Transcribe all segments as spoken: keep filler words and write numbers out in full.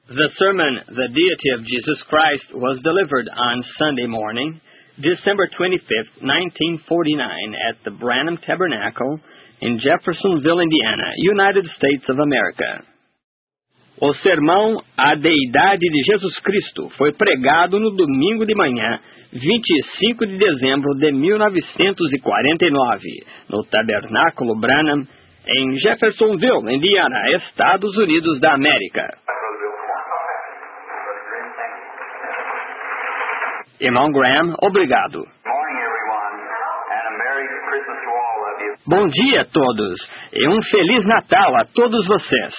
The sermon, The Deity of Jesus Christ, was delivered on Sunday morning, December twenty-fifth, nineteen forty-nine, at the Branham Tabernacle in Jeffersonville, Indiana, United States of America. O sermão A Deidade de Jesus Cristo foi pregado no domingo de manhã, vinte e cinco de dezembro de mil novecentos e quarenta e nove, no Tabernáculo Branham, em Jeffersonville, Indiana, Estados Unidos da América. Irmão Graham, obrigado. Bom dia a todos e um Feliz Natal a todos vocês.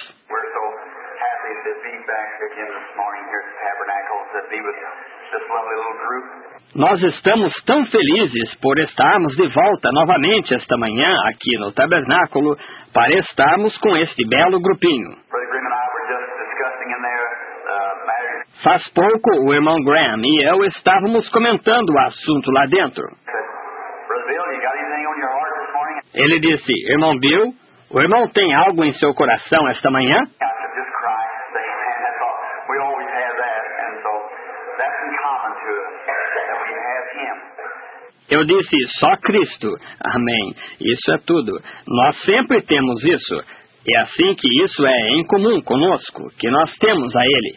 Nós estamos tão felizes por estarmos de volta novamente esta manhã aqui no Tabernáculo para estarmos com este belo grupinho. Faz pouco o irmão Graham e eu estávamos comentando o assunto lá dentro. Ele disse, irmão Bill, o irmão tem algo em seu coração esta manhã? Eu disse, só Cristo. Amém. Isso é tudo. Nós sempre temos isso. É assim que isso é em comum conosco, que nós temos a Ele.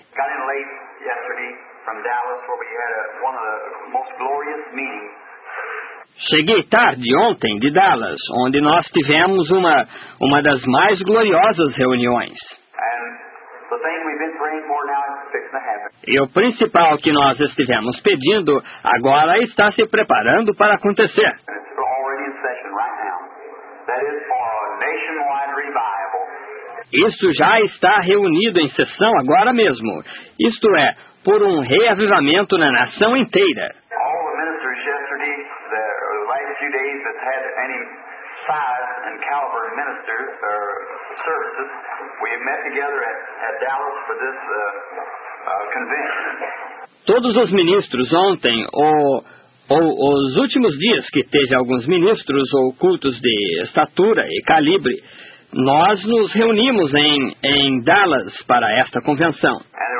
Cheguei tarde ontem de Dallas, onde nós tivemos uma, uma das mais gloriosas reuniões. E o principal que nós estivemos pedindo agora está se preparando para acontecer. Isso já está reunido em sessão agora mesmo. Isto é, por um reavivamento na nação inteira. Todos os ministros ontem, ou, ou os últimos dias que teve alguns ministros ou cultos de estatura e calibre, nós nos reunimos em, em Dallas para esta convenção.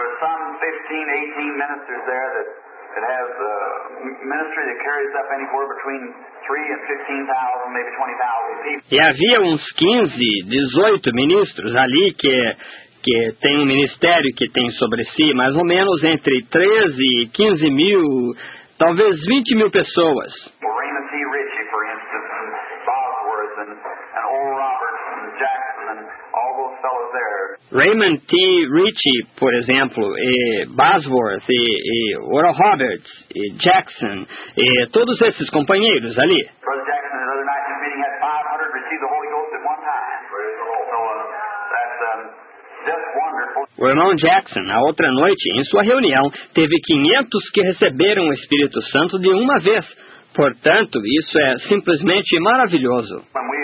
E havia uns quinze, dezoito ministros ali que, que tem um ministério que tem sobre si mais ou menos entre treze e quinze mil, talvez vinte mil pessoas. Raymond T. Ritchie, for instance, and Bosworth, and, and Oral Roberts, and Jackson, and all those fellows there. Raymond T. Ritchie, por exemplo, e Bosworth, e, e Oral Roberts, e Jackson, e todos esses companheiros ali. Brother Jackson, the other night in his meeting, had five hundred receive the Holy Ghost at one time. So uh, that's um, just wonderful. O irmão Jackson, na outra noite, em sua reunião, teve quinhentos que receberam o Espírito Santo de uma vez. Portanto, isso é simplesmente maravilhoso.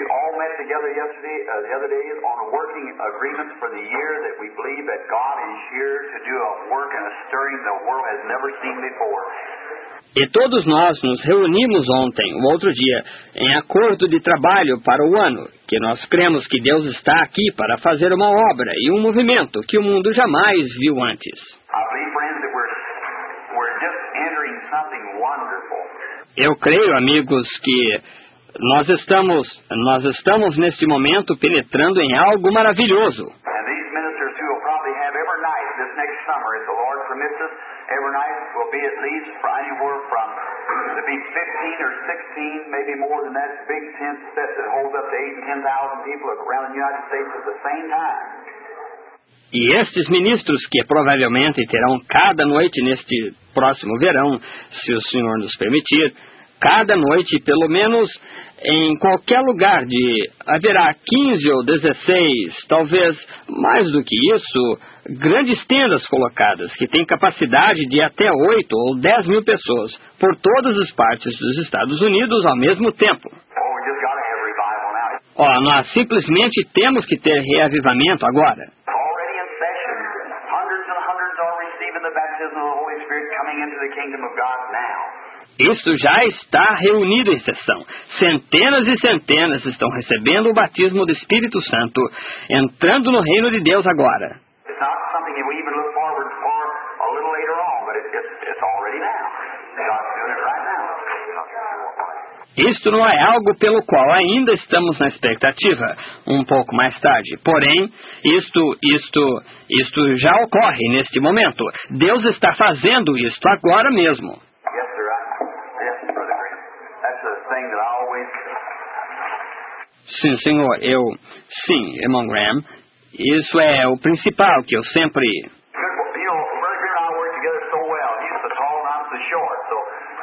E todos nós nos reunimos ontem, o outro dia, em acordo de trabalho para o ano, que nós cremos que Deus está aqui para fazer uma obra e um movimento que o mundo jamais viu antes. Eu creio, amigos, que nós estamos, nós estamos neste momento penetrando em algo maravilhoso. E estes ministros que provavelmente terão cada noite neste próximo verão, se o Senhor nos permitir, cada noite, pelo menos em qualquer lugar de haverá quinze ou dezesseis, talvez mais do que isso, grandes tendas colocadas que têm capacidade de até oito ou dez mil pessoas por todas as partes dos Estados Unidos ao mesmo tempo. Ó, oh, nós simplesmente temos que ter reavivamento agora. Isso já está reunido em sessão. Centenas e centenas estão recebendo o batismo do Espírito Santo, entrando no reino de Deus agora. something we even look forward for a little later on, but it, it's, it's already now. God's doing it right now. Isto não é algo pelo qual ainda estamos na expectativa, um pouco mais tarde. Porém, isto, isto, isto já ocorre neste momento. Deus está fazendo isto agora mesmo. Yes, sir. I, yes, Brother Graham. That's the thing that I always... Sim, senhor, eu... Sim, irmão Graham. Isso é o principal que eu sempre... You know, Brother Graham and I work together so well. He's so tall and I'm so short, so...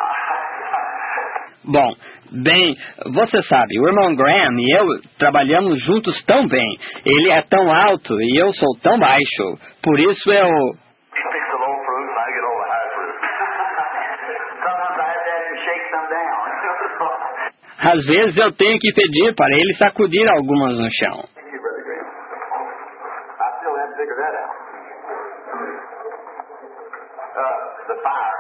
Bom, bem, você sabe, o irmão Graham e eu trabalhamos juntos tão bem. Ele é tão alto e eu sou tão baixo. Por isso eu... He picks the low fruits and I get all the high fruits. Sometimes I have to have him shake some down. Às vezes eu tenho que pedir para ele sacudir algumas no chão. Thank you, Brother Graham. I still haven't figured that out. Uh, the fire.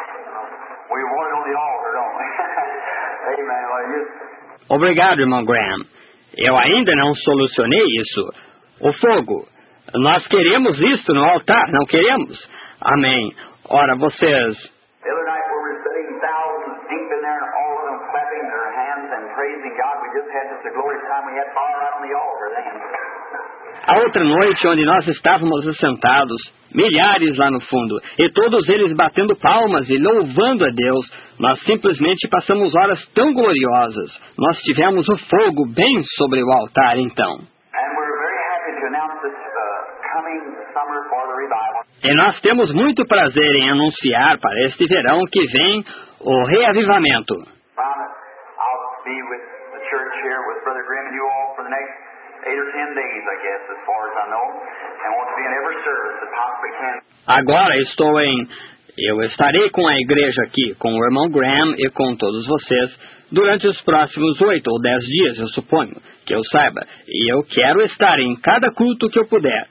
We want it on the altar, don't we? Amen. Well, you... Obrigado, irmão Graham. Eu ainda não solucionei isso. O fogo. Nós queremos isto no altar, não queremos? Amém. Ora, vocês... The other night we were sitting thousands deep in there and all of them clapping their hands and praising God. We just had such a glorious time. We had fire right on the altar then. A outra noite, onde nós estávamos assentados, milhares lá no fundo, e todos eles batendo palmas e louvando a Deus, nós simplesmente passamos horas tão gloriosas. Nós tivemos o fogo bem sobre o altar, então. And we're very happy to announce this uh, coming summer for the revival. E nós temos muito prazer em anunciar para este verão que vem o reavivamento. I'll be with the church here with Brother Graham and you all for the next eight or ten days, I guess, as far as I know, and want to be in every service that possibly can. Agora estou em... Eu estarei com a igreja aqui, com o irmão Graham e com todos vocês, durante os próximos oito ou dez dias, eu suponho, que eu saiba. E eu quero estar em cada culto que eu puder.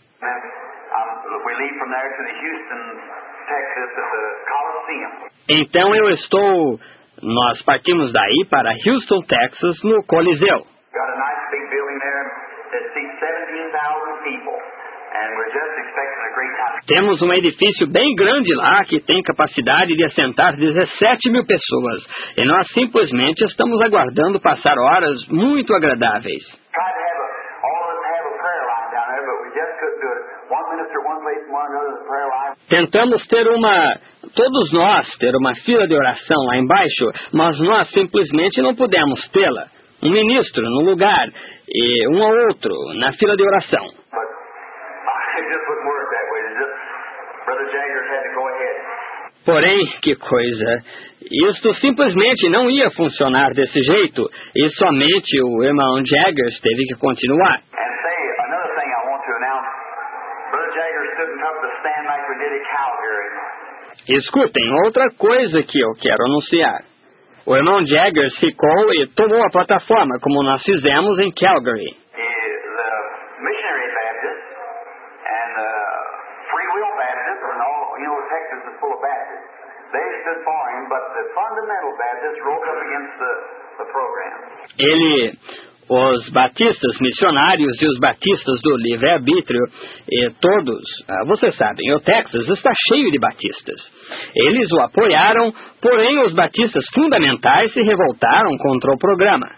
Um, we leave from there to the Houston, Texas, at the Coliseum. Então eu estou... Nós partimos daí para Houston, Texas, no Coliseu. Got a nice big building there that seats seventeen thousand people, and we're just expecting a great time. Temos um edifício bem grande lá que tem capacidade de assentar dezessete mil pessoas. E nós simplesmente estamos aguardando passar horas muito agradáveis. Tried to have a, all of us have a prayer line down there, but we just couldn't do it. One minister one place and one another the prayer line. Tentamos ter uma... Todos nós ter uma fila de oração lá embaixo, mas nós simplesmente não pudemos tê-la. Um ministro no lugar e um ou outro na fila de oração. But it just wouldn't work that way. It just, Brother Jaggers had to go ahead. Porém, que coisa, isto simplesmente não ia funcionar desse jeito, e somente o irmão Jaggers teve que continuar. And say, another thing I want to announce, Brother Jaggers couldn't come to stand like we did at Calgary. Escutem, outra coisa que eu quero anunciar. O irmão Jaggers ficou e tomou a plataforma, como nós fizemos em Calgary. The missionary Baptists and the free will Baptists, and all, you know, Texas is full of Baptists. They stood for him, but the fundamental Baptists rose up against the, the program. Ele, os batistas missionários e os batistas do livre-arbítrio, e todos, vocês sabem, o Texas está cheio de batistas. Eles o apoiaram, porém os batistas fundamentais se revoltaram contra o programa.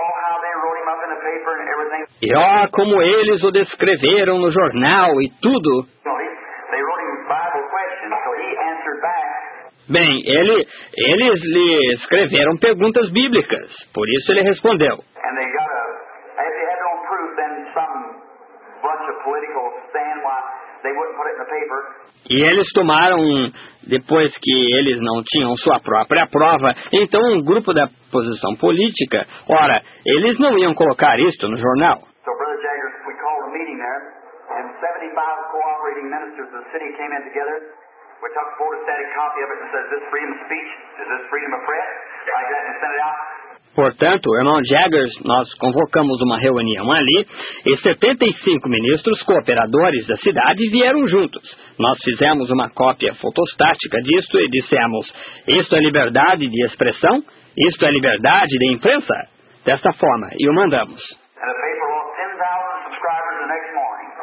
E ó, oh, como eles o descreveram no jornal e tudo. Bem, ele, eles lhe escreveram perguntas bíblicas, por isso ele respondeu. E eles tomaram, depois que eles não tinham sua própria prova, então um grupo da posição política, ora, eles não iam colocar isto no jornal. So, Brother Jaggers, we called a meeting there, and seventy-five cooperating ministers of the city came in together. We took a photostatic copy of it and said, is this freedom of speech? Is this freedom of press? Like that, and sent it out. Portanto, irmão Jaggers, nós convocamos uma reunião ali e setenta e cinco ministros cooperadores da cidade vieram juntos. Nós fizemos uma cópia fotostática disto e dissemos, isto é liberdade de expressão? Isto é liberdade de imprensa? Desta forma, e o mandamos.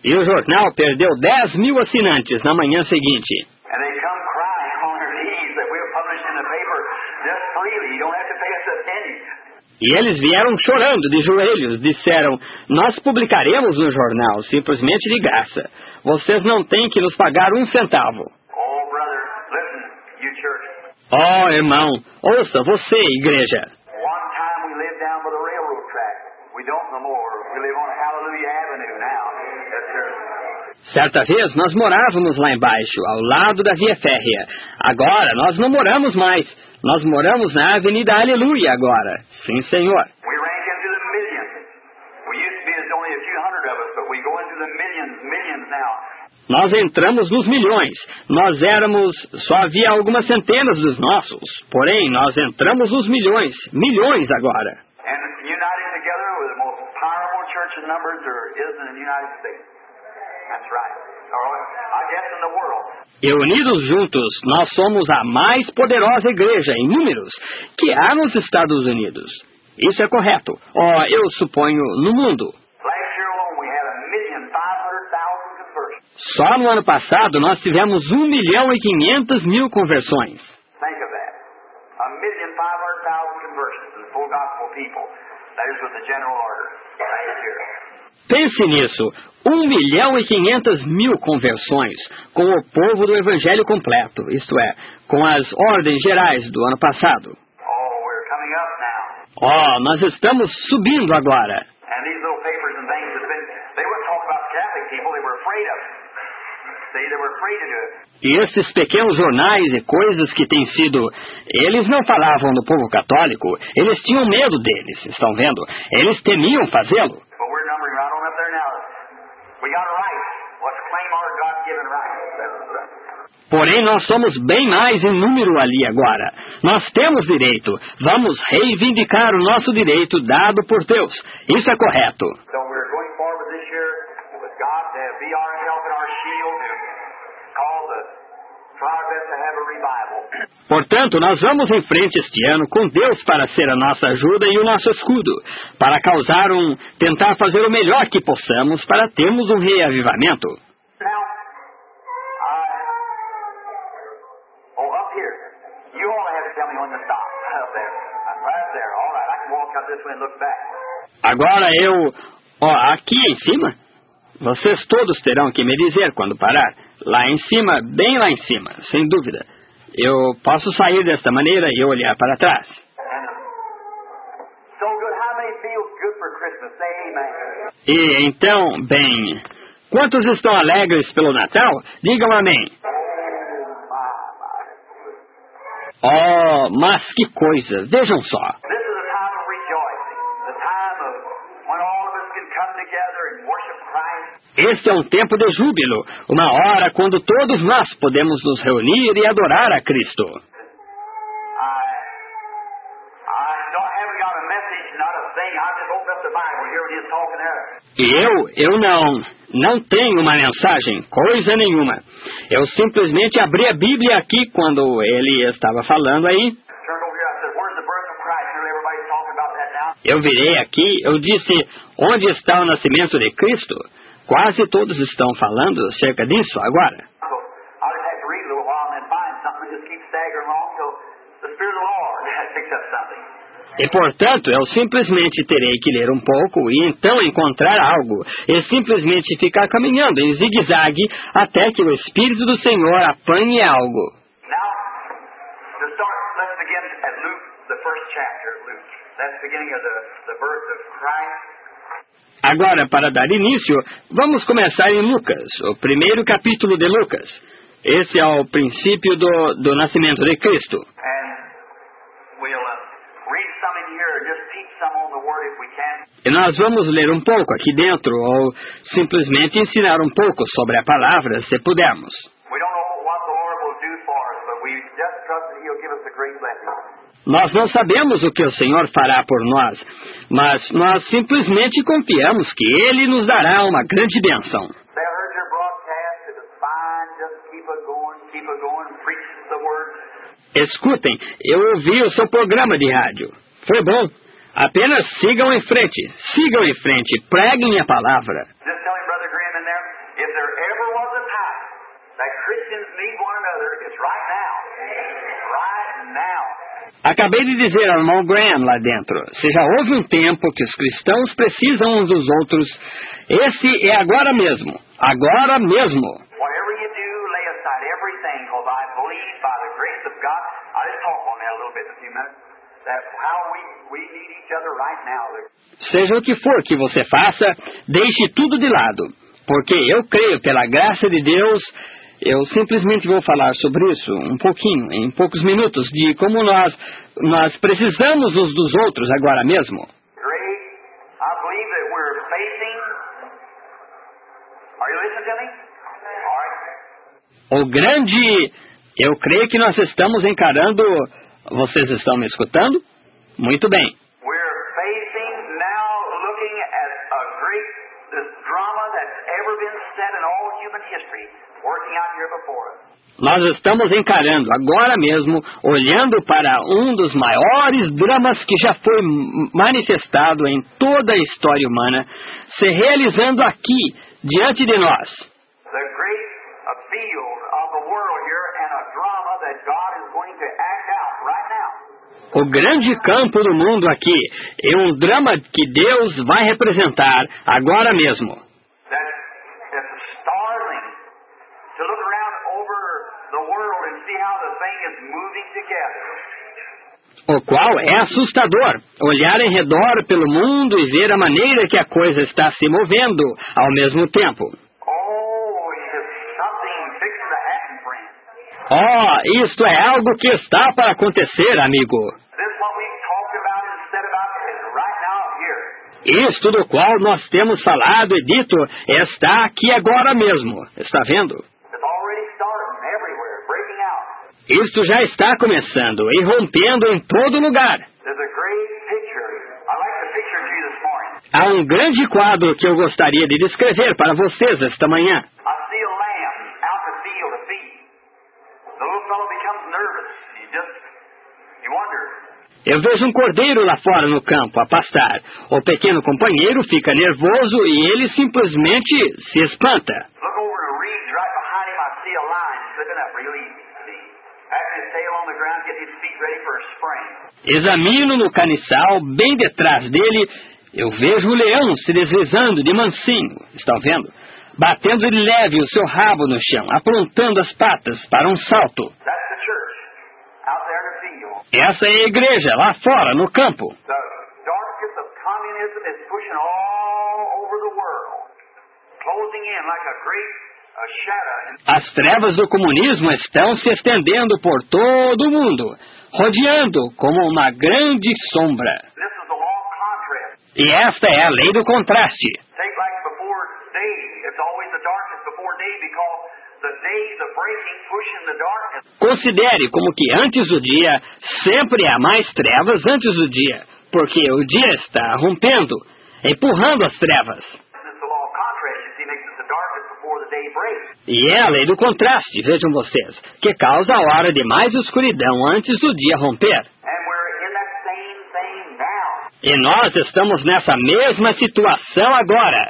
E o jornal perdeu dez mil assinantes na manhã seguinte. And they come crying on their knees that we're published in the paper just freely. You don't have to pay us a penny. E eles vieram chorando de joelhos, disseram, nós publicaremos no jornal, simplesmente de graça. Vocês não têm que nos pagar um centavo. Oh, brother, listen, you church. Oh, irmão, ouça, você, igreja. One time we lived down by the railroad track. We don't no more. We live on Hallelujah Avenue now. Yes, sir. Certa vez nós morávamos lá embaixo, ao lado da via férrea. Agora nós não moramos mais. Nós moramos na Avenida Aleluia agora. Sim, senhor. We rank into the millions. We used to be as only a few hundred of us, but we go into the millions, millions now. Nós entramos nos milhões. Nós éramos... Só havia algumas centenas dos nossos. Porém, nós entramos nos milhões. Milhões agora. And united together with the most powerful church in numbers there is in the United States. That's right. Or I guess in the world. E unidos juntos, nós somos a mais poderosa igreja em números que há nos Estados Unidos. Isso é correto. Oh, eu suponho, no mundo. Last year alone we had a million five hundred thousand conversions. Só no ano passado nós tivemos um milhão e quinhentas mil conversões. Think of that. A million five hundred thousand conversions in full gospel people. That is with the general order. Right here. Pense nisso. Um milhão e quinhentas mil conversões com o povo do Evangelho completo, isto é, com as ordens gerais do ano passado. Oh, we're coming up now. Oh, nós estamos subindo agora. And these little papers and things have been, they wouldn't talk about Catholic people, they were afraid of it. See, they were afraid to do it. E esses pequenos jornais e coisas que têm sido... Eles não falavam do povo católico, eles tinham medo deles, estão vendo? Eles temiam fazê-lo. But we're numbering right on up there now. We got a right. Let's claim our God-given right. Porém, nós somos bem mais em número ali agora. Nós temos direito. Vamos reivindicar o nosso direito dado por Deus. Isso é correto. So we're going forward this year with God to be our help and our shield to call the try our best to have a revival. Portanto, nós vamos em frente este ano com Deus para ser a nossa ajuda e o nosso escudo, para causar um, tentar fazer o melhor que possamos para termos um reavivamento. Now, uh, oh, up here, you only have to tell me when to stop. Up there, right there. All right, I can walk out this way and look back. Agora eu, ó, aqui em cima, vocês todos terão que me dizer quando parar. Lá em cima, bem lá em cima, sem dúvida. Eu posso sair desta maneira e olhar para trás. So good, how many feel good for Christmas? Say amen. E então, bem, quantos estão alegres pelo Natal? Digam amém. Oh, mas que coisa, vejam só. This is a time of rejoicing, the time of when all of us can come together and worship Christ. Este é um tempo de júbilo, uma hora quando todos nós podemos nos reunir e adorar a Cristo. I, I don't haven't got a message, not a thing. I just opened up the Bible here when he was talking there. E eu, eu não, não tenho uma mensagem, coisa nenhuma. Eu simplesmente abri a Bíblia aqui quando ele estava falando aí. Turned over here, I said, "Where's the birth of Christ?" And everybody's talking about that now. Eu virei aqui, eu disse, onde está o nascimento de Cristo? Quase todos estão falando acerca disso agora. So I just have to read a little while and then find something and just keep staggering along till the Spirit of the Lord picks up something. E, portanto, eu simplesmente terei que ler um pouco e então encontrar algo. E simplesmente ficar caminhando em zigue-zague até que o Espírito do Senhor apanhe algo. Now, to start, let's begin at Luke, the first chapter of Luke. That's the beginning of the, the birth of Christ. Agora, para dar início, vamos começar em Lucas, o primeiro capítulo de Lucas. Esse é o princípio do, do nascimento de Cristo. And we'll uh, read some in here and just teach some on the Word if we can. E nós vamos ler um pouco aqui dentro, ou simplesmente ensinar um pouco sobre a palavra, se pudermos. We don't know what the Lord will do for us, but we just trust that He'll give us a great blessing. Nós não sabemos o que o Senhor fará por nós, mas nós simplesmente confiamos que Ele nos dará uma grande bênção. They heard your broadcast. It was fine. Just keep it going, keep it going, preach the Word. Escutem, eu ouvi o seu programa de rádio. Foi bom. Apenas sigam em frente, sigam em frente, preguem a palavra. Just tell him, Brother Graham, in there. Acabei de dizer ao irmão Graham lá dentro, se já houve um tempo que os cristãos precisam uns dos outros, esse é agora mesmo, agora mesmo. Whatever you do, lay aside everything, because I believe by the grace of God, I'll just talk on that a little bit in a few minutes, that how we, we need each other right now. Seja o que for que você faça, deixe tudo de lado, porque eu creio pela graça de Deus. Eu simplesmente vou falar sobre isso um pouquinho, em poucos minutos, de como nós, nós precisamos uns dos outros agora mesmo. Great. I believe that we're facing... Are you listening to me? All right. O grande... Eu creio que nós estamos encarando... Vocês estão me escutando? Muito bem. We're facing now looking at a great this drama that's ever been set in all human history. Working out here before us. Nós estamos encarando agora mesmo, olhando para um dos maiores dramas que já foi manifestado em toda a história humana, se realizando aqui, diante de nós. The great field of the world here and a drama that God is going to act out right now. O grande campo do mundo aqui é um drama que Deus vai representar agora mesmo. That, that's startling. To look around over the world and see how the thing is moving together. O qual é assustador, olhar em redor pelo mundo e ver a maneira que a coisa está se movendo ao mesmo tempo. Oh, it's something fixing to happen, friend. Oh, isto é algo que está para acontecer, amigo. This is what we've talked about and said about right now here. Isto do qual nós temos falado e dito está aqui agora mesmo. Está vendo? Isto já está começando e rompendo em todo lugar. Há um grande quadro que eu gostaria de descrever para vocês esta manhã. Eu vejo um cordeiro lá fora no campo a pastar. O pequeno companheiro fica nervoso e ele simplesmente se espanta. Examino no caniçal, bem detrás dele, eu vejo o leão se deslizando de mansinho, estão vendo? Batendo de leve o seu rabo no chão, aprontando as patas para um salto. Essa é a igreja, lá fora, no campo. As trevas do comunismo estão se estendendo por todo o mundo, rodeando como uma grande sombra. E esta é a lei do contraste. Considere como que antes do dia, sempre há mais trevas antes do dia, porque o dia está rompendo, empurrando as trevas. E é a lei do contraste, vejam vocês, que causa a hora de mais escuridão antes do dia romper. E nós estamos nessa mesma situação agora.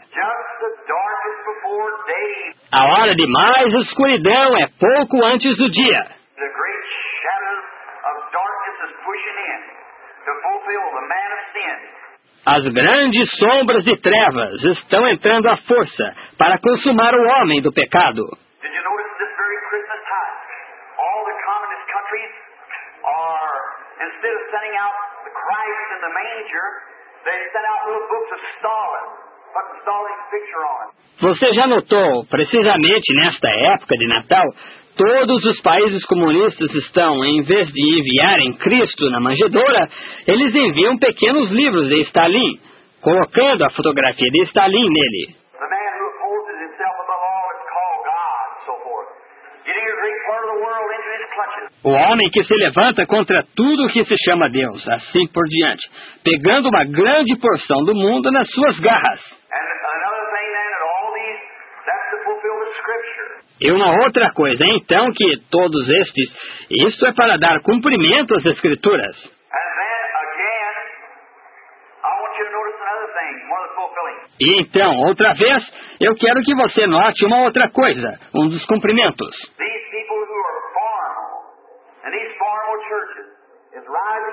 A hora de mais escuridão é pouco antes do dia. As grandes sombras de trevas estão entrando à força para consumar o homem do pecado. Você já notou, precisamente nesta época de Natal, todos os países comunistas estão, em vez de enviarem Cristo na manjedoura, eles enviam pequenos livros de Stalin, colocando a fotografia de Stalin nele. O homem que se levanta contra tudo que se chama Deus, assim por diante, pegando uma grande porção do mundo nas suas garras. E uma outra coisa, então, que todos estes, isto é para dar cumprimento às Escrituras. E então, outra vez, eu quero que você note uma outra coisa, um dos cumprimentos.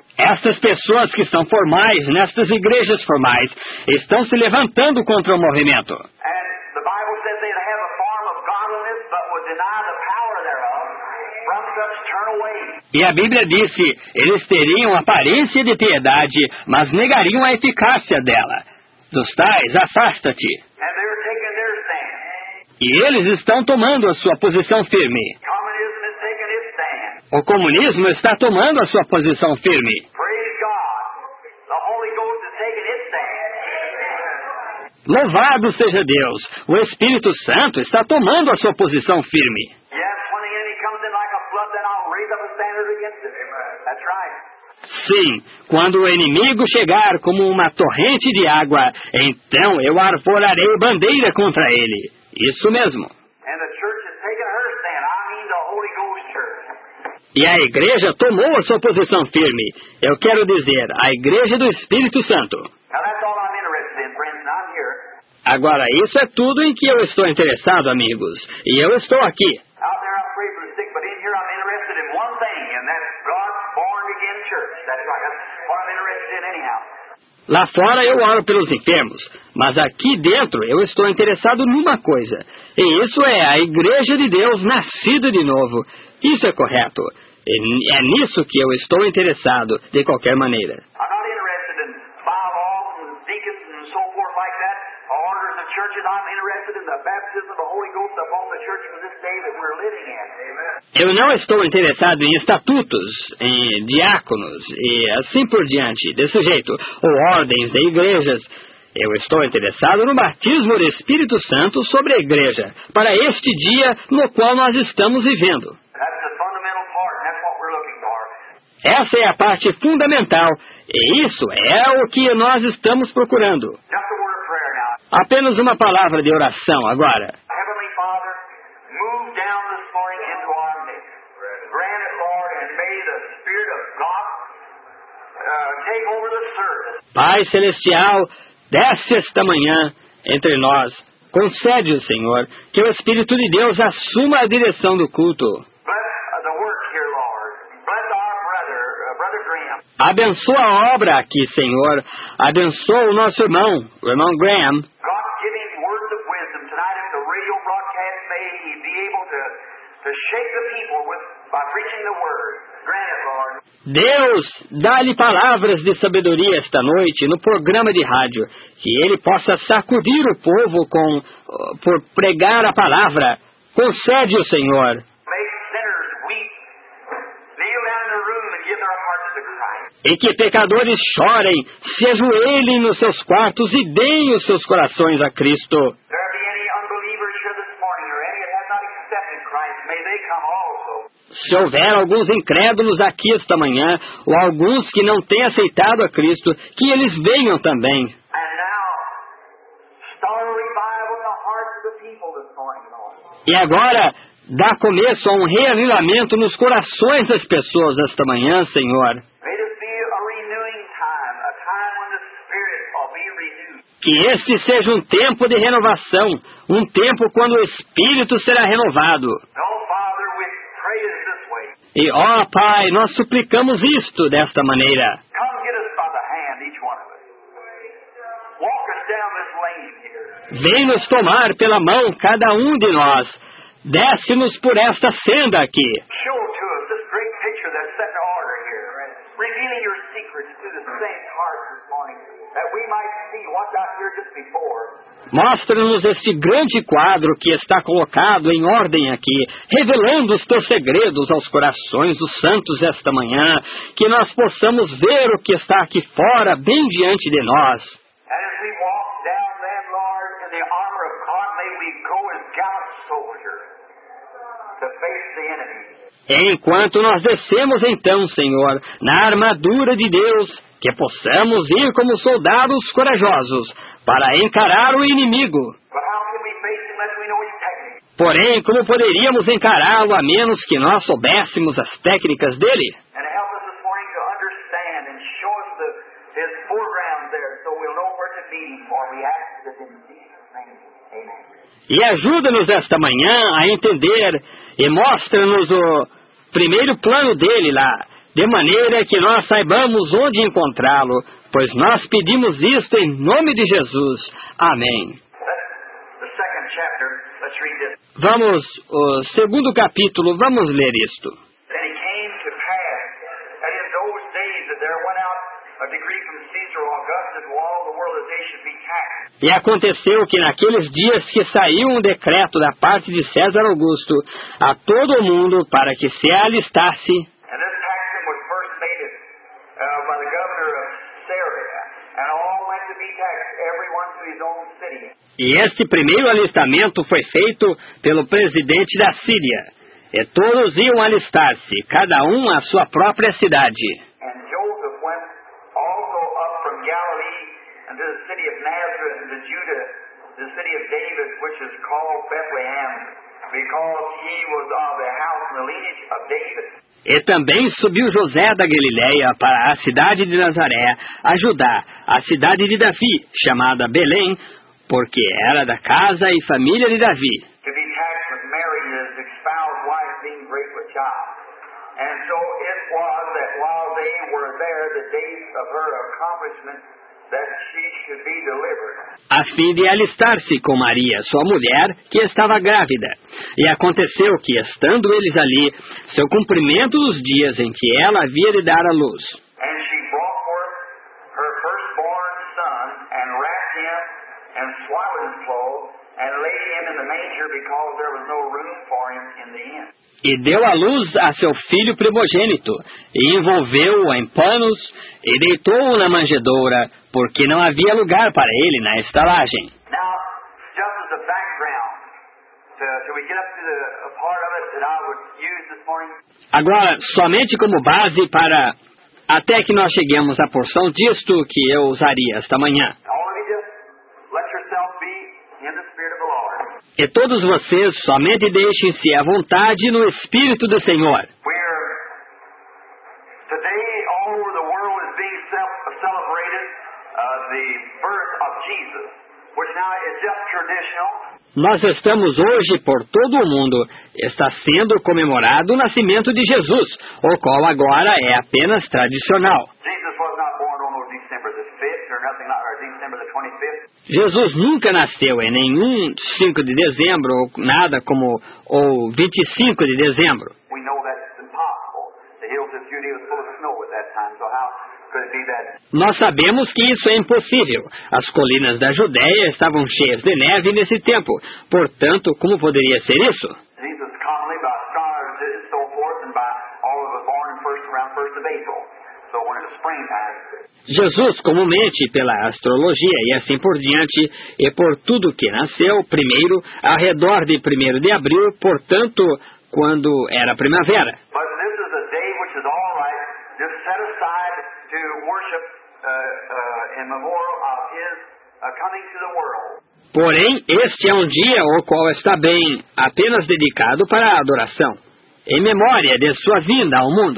Estas pessoas que são formais, nestas igrejas formais, estão se levantando contra o movimento. And the Bible says they'd have a form of godliness, but would deny the power thereof. From such turn away. E a Bíblia disse, eles teriam aparência de piedade, mas negariam a eficácia dela. Dos tais, afasta-te. And they're taking their stand. E eles estão tomando a sua posição firme. Communism is taking its stand. O comunismo está tomando a sua posição firme. Praise God. The Holy Ghost is taking its stand. Louvado seja Deus! O Espírito Santo está tomando a sua posição firme. Yes, when the enemy comes in like a flood, then I'll raise up a standard against it. That's right. Sim, quando o inimigo chegar como uma torrente de água, então eu arvorarei bandeira contra ele. Isso mesmo. And the church is taking her stand. I mean the Holy Ghost church. E a igreja tomou a sua posição firme. Eu quero dizer, a igreja do Espírito Santo. Now that's all I'm interested in, friends, and I'm here. Agora, isso é tudo em que eu estou interessado, amigos. E eu estou aqui. Out there I'm praying for the sick, but in here I'm interested in one thing, and that's God's born-again church. That's right. That's what I'm interested in anyhow. Lá fora eu oro pelos enfermos, mas aqui dentro eu estou interessado numa coisa. E isso é a igreja de Deus nascida de novo. Isso é correto. E é nisso que eu estou interessado, de qualquer maneira. I'm not interested in bylaws and deacons and so forth like that, orders of churches. I'm interested in the baptism of the Holy Ghost upon the church for this day that we're living in. Amen. Eu não estou interessado em estatutos, em diáconos e assim por diante, desse jeito, ou ordens de igrejas. Eu estou interessado no batismo do Espírito Santo sobre a igreja, para este dia no qual nós estamos vivendo. That's the fundamental part, and that's what we're looking for. Essa é a parte fundamental, e isso é o que nós estamos procurando. Just a word of prayer now. Apenas uma palavra de oração agora. Heavenly Father, move down this morning into our midst. Grant it, Lord, and may the Spirit of God uh, take over the service. Pai Celestial, desce esta manhã entre nós. Concede, Senhor, que o Espírito de Deus assuma a direção do culto. Bless uh, the work here, Lord. Bless our brother, uh, Brother Graham. Abençoa a obra aqui, Senhor. Abençoa o nosso irmão, o irmão Graham. God, give him words of wisdom tonight at the radio broadcast. May he be able to, to shake the people with by preaching the word. Grant it, Lord. Deus, dá-lhe palavras de sabedoria esta noite no programa de rádio, que ele possa sacudir o povo com, uh, por pregar a palavra. Concede-o, Senhor. Make sinners weep, kneel down in the room and give their hearts to Christ. E que pecadores chorem, se ajoelhem nos seus quartos e deem os seus corações a Cristo. There be any unbelievers here this morning, or any that have not accepted Christ, may they come also. Se houver alguns incrédulos aqui esta manhã, ou alguns que não têm aceitado a Cristo, que eles venham também. And now, start a revival in the hearts of the people this morning, Lord. E agora, dá começo a um reavilamento nos corações das pessoas esta manhã, Senhor. May this be a renewing time, a time when the Spirit will be renewed. Que este seja um tempo de renovação, um tempo quando o Espírito será renovado. No, Father, we pray it this way. E, ó Pai, nós suplicamos isto desta maneira. Come get us by the hand, each one of us. Walk us down this lane here. Vem nos tomar pela mão cada um de nós. Desce-nos por esta senda aqui. Show to us this great picture that's set in order here, revealing your secrets to the saints' hearts this morning, that we might see what's out here just before. Mostra-nos este grande quadro que está colocado em ordem aqui, revelando os teus segredos aos corações dos santos esta manhã, que nós possamos ver o que está aqui fora, bem diante de nós. And as we walk down then, Lord, in the armor of God, may we go as gallant soldiers to face the enemy. Enquanto nós descemos então, Senhor, na armadura de Deus, que possamos ir como soldados corajosos para encarar o inimigo. But how can we face him unless we know his technique? Porém, como poderíamos encará-lo a menos que nós soubéssemos as técnicas dele? And help us this morning to understand and show us the, his foreground there so we'll know where to meet him, for we ask this in Jesus' name. Amen. E ajuda-nos esta manhã a entender e mostra-nos o primeiro plano dele lá, de maneira que nós saibamos onde encontrá-lo, pois nós pedimos isto em nome de Jesus. Amém. Vamos, o segundo capítulo, vamos ler isto. E aconteceu que naqueles dias que saiu um decreto da parte de César Augusto a todo o mundo para que se alistasse. E este primeiro alistamento foi feito pelo presidente da Síria. E todos iam alistar-se, cada um à sua própria cidade. E também subiu José da Galileia para a cidade de Nazaré, a Judá, a cidade de Davi, chamada Belém, porque era da casa e família de Davi. A fim de alistar-se com Maria, sua mulher, que estava grávida. E aconteceu que, estando eles ali, seu cumprimento dos dias em que ela havia de dar à luz. E deu à luz a seu filho primogênito, e envolveu-o em panos, e deitou-o na manjedoura, porque não havia lugar para ele na estalagem. Agora, somente como base para, até que nós cheguemos à porção disto que eu usaria esta manhã. E todos vocês somente deixem-se à vontade no Espírito do Senhor. Nós estamos hoje por todo o mundo, está sendo comemorado o nascimento de Jesus, o qual agora é apenas tradicional. Jesus nunca nasceu em nenhum cinco de dezembro, ou nada como o vinte e cinco de dezembro. Nós sabemos que isso é impossível. As colinas da Judéia estavam cheias de neve nesse tempo. Portanto, como poderia ser isso? Jesus, comumente pela astrologia e assim por diante, e por tudo que nasceu primeiro, ao redor de primeiro de abril, portanto, quando era primavera. Porém, este é um dia o qual está bem apenas dedicado para a adoração, em memória de sua vinda ao mundo.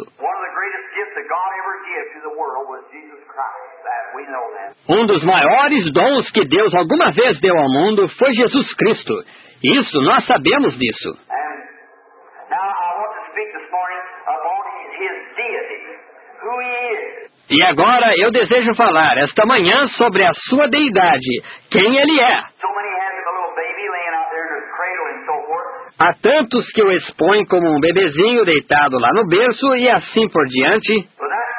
Um dos maiores dons que Deus alguma vez deu ao mundo foi Jesus Cristo. Isso, nós sabemos disso. E agora eu desejo falar esta manhã sobre a sua deidade, quem Ele é. Há tantos que o expõem como um bebezinho deitado lá no berço e assim por diante.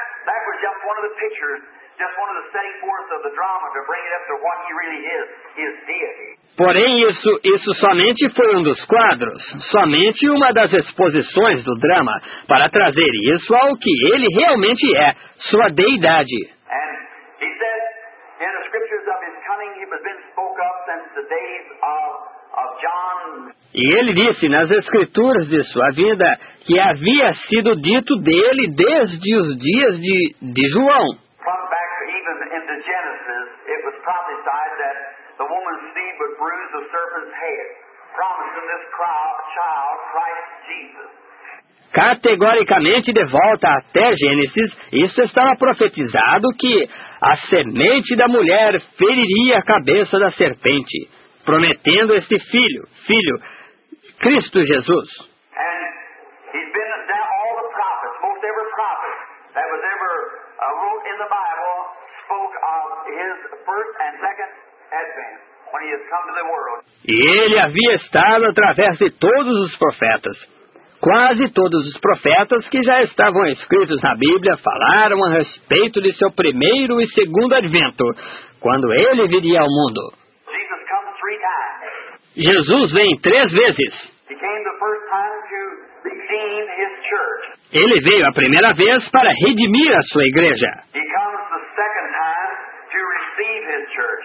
Porém, isso, isso somente foi um dos quadros, somente uma das exposições do drama, para trazer isso ao que ele realmente é, sua deidade. E ele disse nas escrituras de sua vida que havia sido dito dele desde os dias de, de João. Categoricamente de volta até Gênesis, isso estava profetizado que a semente da mulher feriria a cabeça da serpente, prometendo este filho, filho, Cristo Jesus. that was ever uh, wrote in the Bible spoke of his first and second advent, when he has come to the world. E ele havia estado através de todos os profetas. Quase todos os profetas que já estavam escritos na Bíblia falaram a respeito de seu primeiro e segundo advento, quando ele viria ao mundo. Jesus comes three times. Jesus vem três vezes. He came the first time to redeem his church. Ele veio a primeira vez para redimir a sua igreja. He comes the second time to receive his church.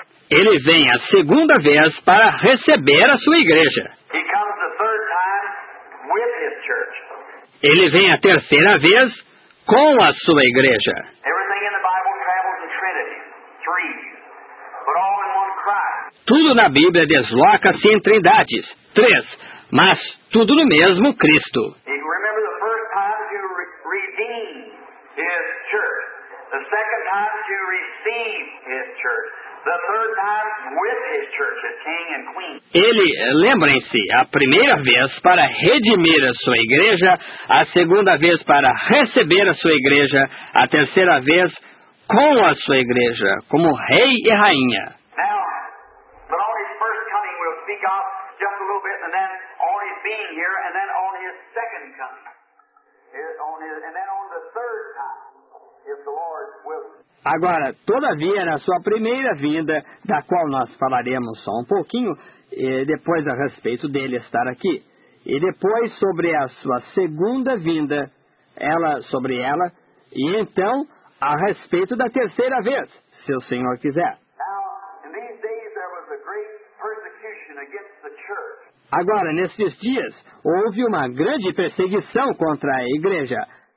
Ele vem a segunda vez para receber a sua igreja. He comes the third time with his church. Ele vem a terceira vez com a sua igreja. Everything in the Bible travels in Trinity, three, but all in one Christ. Tudo na Bíblia desloca-se em trindades, três, mas tudo no mesmo Cristo. You remember the first time to re- redeem his church, the second time to receive his church, the third time with his church as king and queen. Ele, lembrem-se, a primeira vez para redimir a sua igreja, a segunda vez para receber a sua igreja, a terceira vez com a sua igreja, como rei e rainha. Now, but on his first coming we'll speak of just a little bit, and then on his being here, and then on his second coming, His- on his, and then on the third time, if the Lord wills. Agora, todavia, na sua primeira vinda, da qual nós falaremos só um pouquinho, e depois a respeito dele estar aqui, e depois sobre a sua segunda vinda, ela sobre ela, e então a respeito da terceira vez, se o Senhor quiser. Now, in these days there was a great persecution against the church. Agora, nesses dias, houve uma grande perseguição contra a igreja.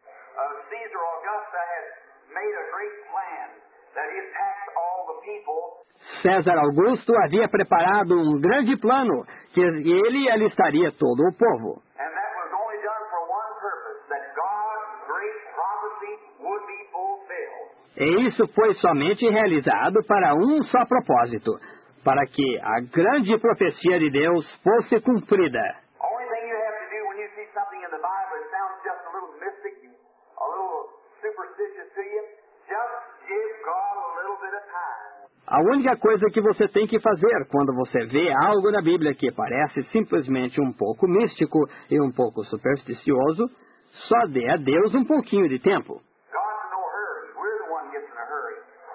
Uh, Caesar Augusta had made a great plan that he attacked all the people. César Augusto havia preparado um grande plano, que ele alistaria todo o povo. And that was only done for one purpose, that God's great prophecy would be fulfilled. E isso foi somente realizado para um só propósito, para que a grande profecia de Deus fosse cumprida. Only thing you have to do when you see something in the Bible that sounds just a little mystic, a little superstitious to you, just give God a little bit of time. A única coisa que você tem que fazer quando você vê algo na Bíblia que parece simplesmente um pouco místico e um pouco supersticioso, só dê a Deus um pouquinho de tempo. God's in no hurry. We're the one gets in a hurry.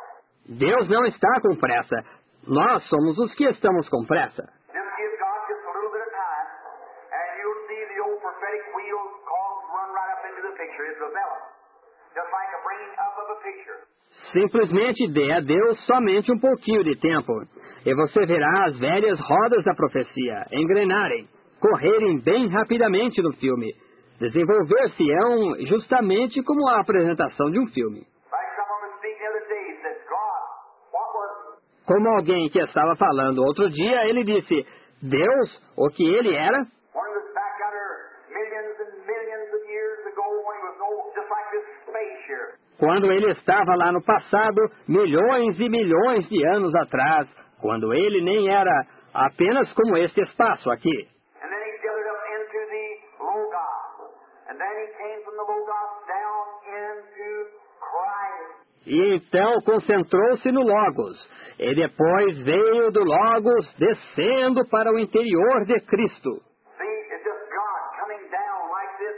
Deus não está com pressa. Nós somos os que estamos com pressa. Just give God just a little bit of time, and you'll see the old prophetic wheel cause run right up into the picture. It develops, just like a bringing up of a picture. Simplesmente dê a Deus somente um pouquinho de tempo, e você verá as velhas rodas da profecia engrenarem, correrem bem rapidamente no filme, desenvolver-se-ão justamente como a apresentação de um filme. Like someone was speaking the other day, said, God, what was Como alguém que estava falando outro dia, ele disse, Deus, o que ele era? when he was back under millions and millions of years ago, when he was no, just like this space here. Quando ele estava lá no passado, milhões e milhões de anos atrás, quando ele nem era apenas como este espaço aqui. And then he gathered up into the Logos. And then he came from the Logos down into Christ. E então concentrou-se no Logos, e depois veio do Logos descendo para o interior de Cristo. See, it's just God coming down like this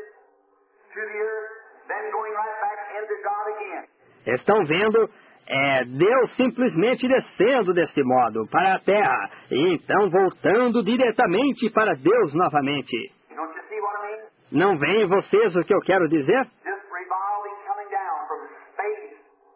to the earth, then going right back into God again. Estão vendo? É Deus simplesmente descendo desse modo para a terra, e então voltando diretamente para Deus novamente. Don't you see what I mean? Não veem vocês o que eu quero dizer? Just revolving, coming down from space,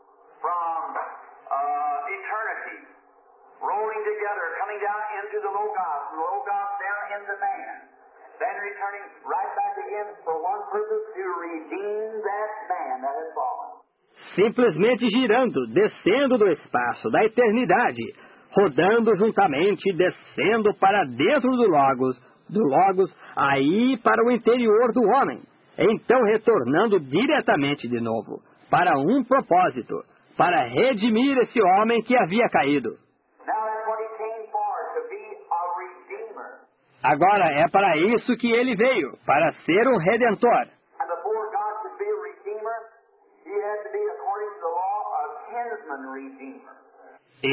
from uh, eternity, rolling together, coming down into the Logos, the Logos down into man, then returning right back again for one purpose, to redeem that man that had fallen. Simplesmente girando, descendo do espaço, da eternidade, rodando juntamente, descendo para dentro do Logos, do Logos, aí para o interior do homem, então retornando diretamente de novo, para um propósito, para redimir esse homem que havia caído. Now that's what he came for, to be a redeemer. Agora é para isso que ele veio, para ser um redentor. And before God could be a redeemer,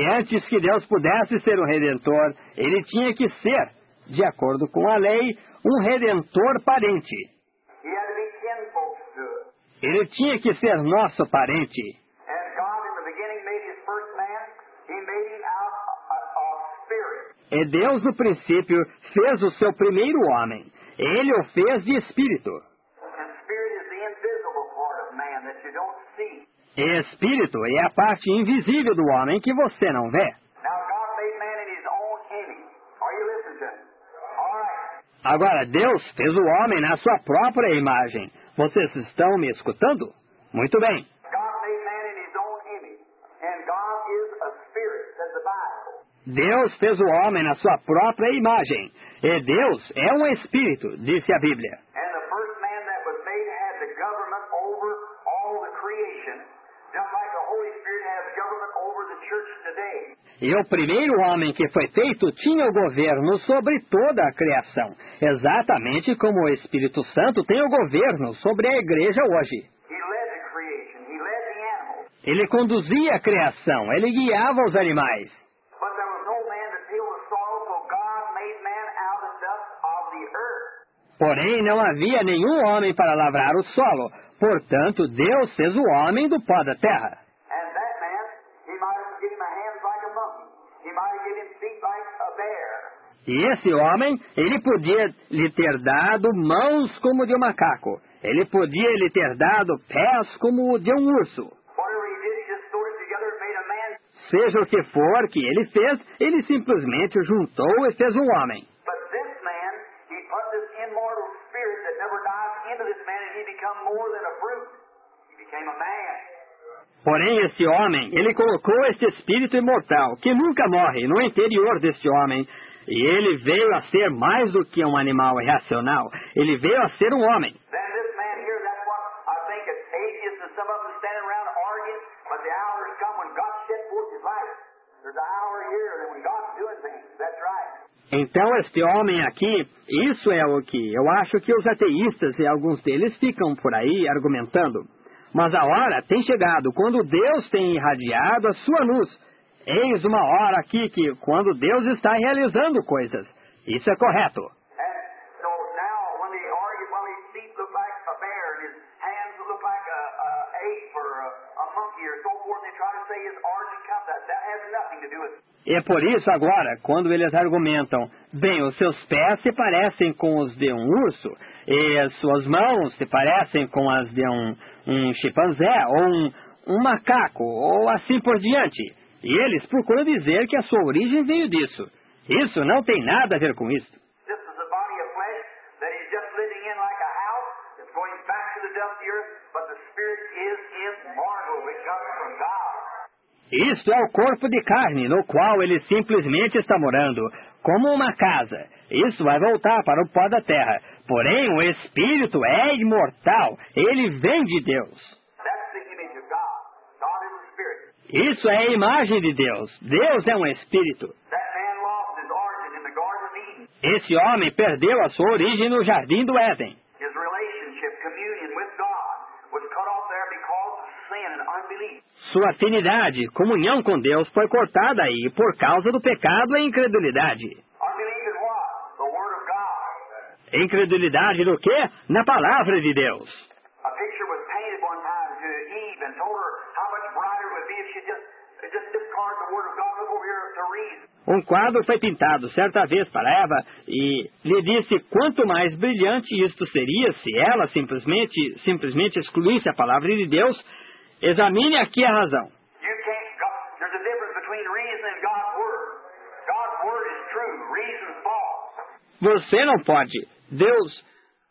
antes que Deus pudesse ser um redentor, ele tinha que ser, de acordo com a lei, um redentor parente. He had to be kinfolk to it. Ele tinha que ser nosso parente. And God in the beginning made his first man. He made him out of, of spirit. E Deus, no princípio, fez o seu primeiro homem. Ele o fez de espírito. And spirit is the invisible part of man that you don't see. E espírito é a parte invisível do homem que você não vê. Now God made man in his own image. Are you listening to me? All right. Agora, Deus fez o homem na sua própria imagem. Vocês estão me escutando? Muito bem. God made man in his own image. And God is a spirit, says the Bible. Deus fez o homem na sua própria imagem. E Deus é um espírito, disse a Bíblia. And the first man that was made had the government over all the creation, just like the Holy Spirit has government over the church today. E o primeiro homem que foi feito tinha o governo sobre toda a criação, exatamente como o Espírito Santo tem o governo sobre a igreja hoje. He led the creation. He led the animals. Ele conduzia a criação, ele guiava os animais. But there was no man to till the soil, so God made man out of the dust of the earth. Porém, não havia nenhum homem para lavrar o solo. Portanto, Deus fez o homem do pó da terra. And that man, he might have given him hands like a monkey. He might have given him feet like a bear. E esse homem, ele podia lhe ter dado mãos como de um macaco. Ele podia lhe ter dado pés como o de um urso. Whatever he did, he just sewed it together and made a man. Seja o que for que ele fez, ele simplesmente juntou e fez um homem. But this man, he put this immortal spirit that never dies into this man, and he become more than a fruit. He became a man. Porém, esse homem, ele colocou este espírito imortal, que nunca morre, no interior deste homem. E ele veio a ser mais do que um animal irracional. Ele veio a ser um homem. Then this man here, that's what I think it's atheists and some of them standing around arguing, but the hour has come when God shed forth his light. There's an hour here that when God's doing things. That's right. Então, este homem aqui, isso é o que eu acho que os ateístas e alguns deles ficam por aí argumentando. Mas a hora tem chegado, quando Deus tem irradiado a sua luz. Eis uma hora aqui que, quando Deus está realizando coisas. Isso é correto. And so now when they argue, well, his feet look like a bear and his hands look like a, a ape or a, a monkey or so forth, they try to say his origin comes. That, that has nothing to do with it. E é por isso agora, quando eles argumentam, bem, os seus pés se parecem com os de um urso, e as suas mãos se parecem com as de um, um chimpanzé, ou um, um macaco, ou assim por diante. E eles procuram dizer que a sua origem veio disso. Isso não tem nada a ver com isso. This is a body of flesh that he's just living in like a house. It's going back to the dust of the earth, but the spirit is immortal. It comes from God. Isto é o corpo de carne, no qual ele simplesmente está morando, como uma casa. Isso vai voltar para o pó da terra. Porém, o Espírito é imortal. Ele vem de Deus. That's the image of God. God is a spirit. Isso é a imagem de Deus. Deus é um Espírito. That man lost his origin in the Garden of Eden. Esse homem perdeu a sua origem no Jardim do Éden. His relationship, communion with God, was cut off there because of sin and unbelief. Sua afinidade, comunhão com Deus foi cortada aí por causa do pecado e incredulidade. Unbelief in what? The Word of God. Incredulidade no quê? Na palavra de Deus. A picture was painted one time to Eve and told her how much brighter it would be if she just, just discarded the Word of God. Look over here to reason. Um quadro foi pintado certa vez para Eva e lhe disse quanto mais brilhante isto seria se ela simplesmente, simplesmente excluísse a palavra de Deus. Examine aqui a razão. You can't, God, there's a difference between reason and God's Word. God's Word is true, reason's false. Você não pode. Deus...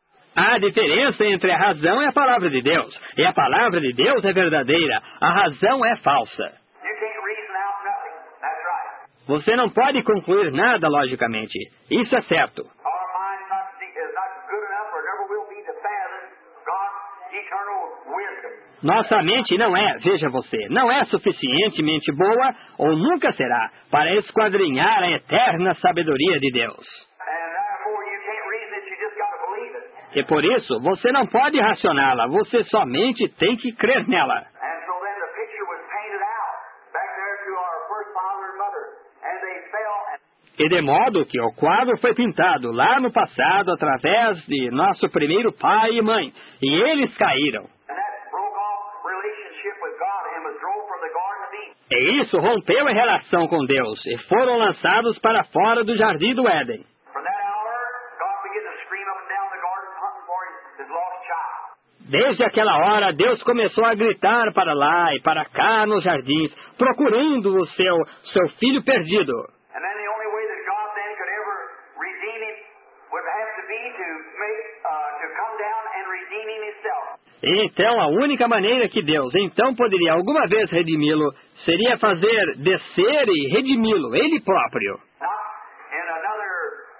Há diferença entre a razão e a palavra de Deus. E a palavra de Deus é verdadeira. A razão é falsa. You can't reason out nothing. That's right. Você não pode concluir nada logicamente. Isso é certo. Our mind not, is not good enough or never will be to fathom God's eternal wisdom. Nossa mente não é, veja você, não é suficientemente boa ou nunca será para esquadrinhar a eterna sabedoria de Deus. E por isso, você não pode racioná-la, você somente tem que crer nela. And so then the picture was painted out back there to our first father brother, and they fell and E de modo que o quadro foi pintado lá no passado através de nosso primeiro pai e mãe, e eles caíram. and that broke off relationship with God and was drove from the Garden of Eden. E isso rompeu a relação com Deus, e foram lançados para fora do jardim do Éden. From that hour, God began to scream up and down the garden hunting for his, his lost child. Desde aquela hora, Deus começou a gritar para lá e para cá nos jardins, procurando o seu, seu filho perdido. And then the only way that God then could ever redeem him would have to be to make uh, to come down and redeem him himself. E então, a única maneira que Deus então poderia alguma vez redimi-lo seria fazer descer e redimi-lo, ele próprio. Not in another,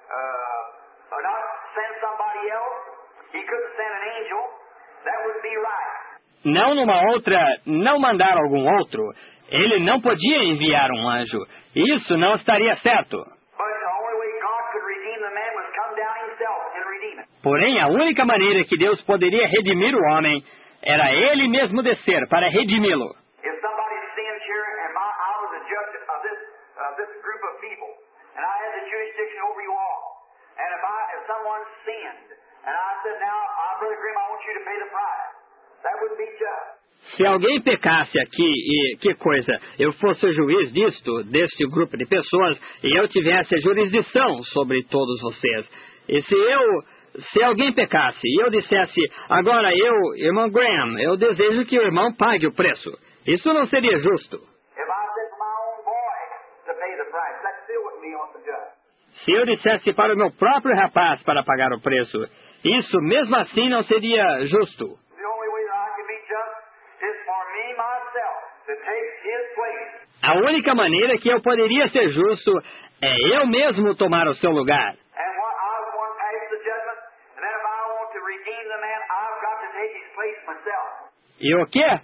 uh, or not send somebody else. He couldn't send an angel. That would be right. Não numa outra, não mandar algum outro. Ele não podia enviar um anjo. Isso não estaria certo. But the only way God could redeem the man was come down himself and redeem it. Porém, a única maneira que Deus poderia redimir o homem era ele mesmo descer para redimi-lo. If somebody sins here, and my, I was a judge of this of this group of people, and I had the jurisdiction over you all, and if I if someone sinned, and I said, now, uh, Brother Grimm, I want you to pay the price, that wouldn't be just. Se alguém pecasse aqui, e que coisa, eu fosse o juiz disto, deste grupo de pessoas, e eu tivesse a jurisdição sobre todos vocês. E se eu, se alguém pecasse, e eu dissesse, agora eu, irmão Graham, eu desejo que o irmão pague o preço. Isso não seria justo. If I said for my own boy to pay the price, that still wouldn't be on the judge. Se eu dissesse para o meu próprio rapaz para pagar o preço, isso mesmo assim não seria justo. The only way that I can be just is for me myself to take his place. A única maneira que eu poderia ser justo é eu mesmo tomar o seu lugar. And what I was the one passed the judgment, and then if I want to redeem the man, I've got to take his place myself. E o quê?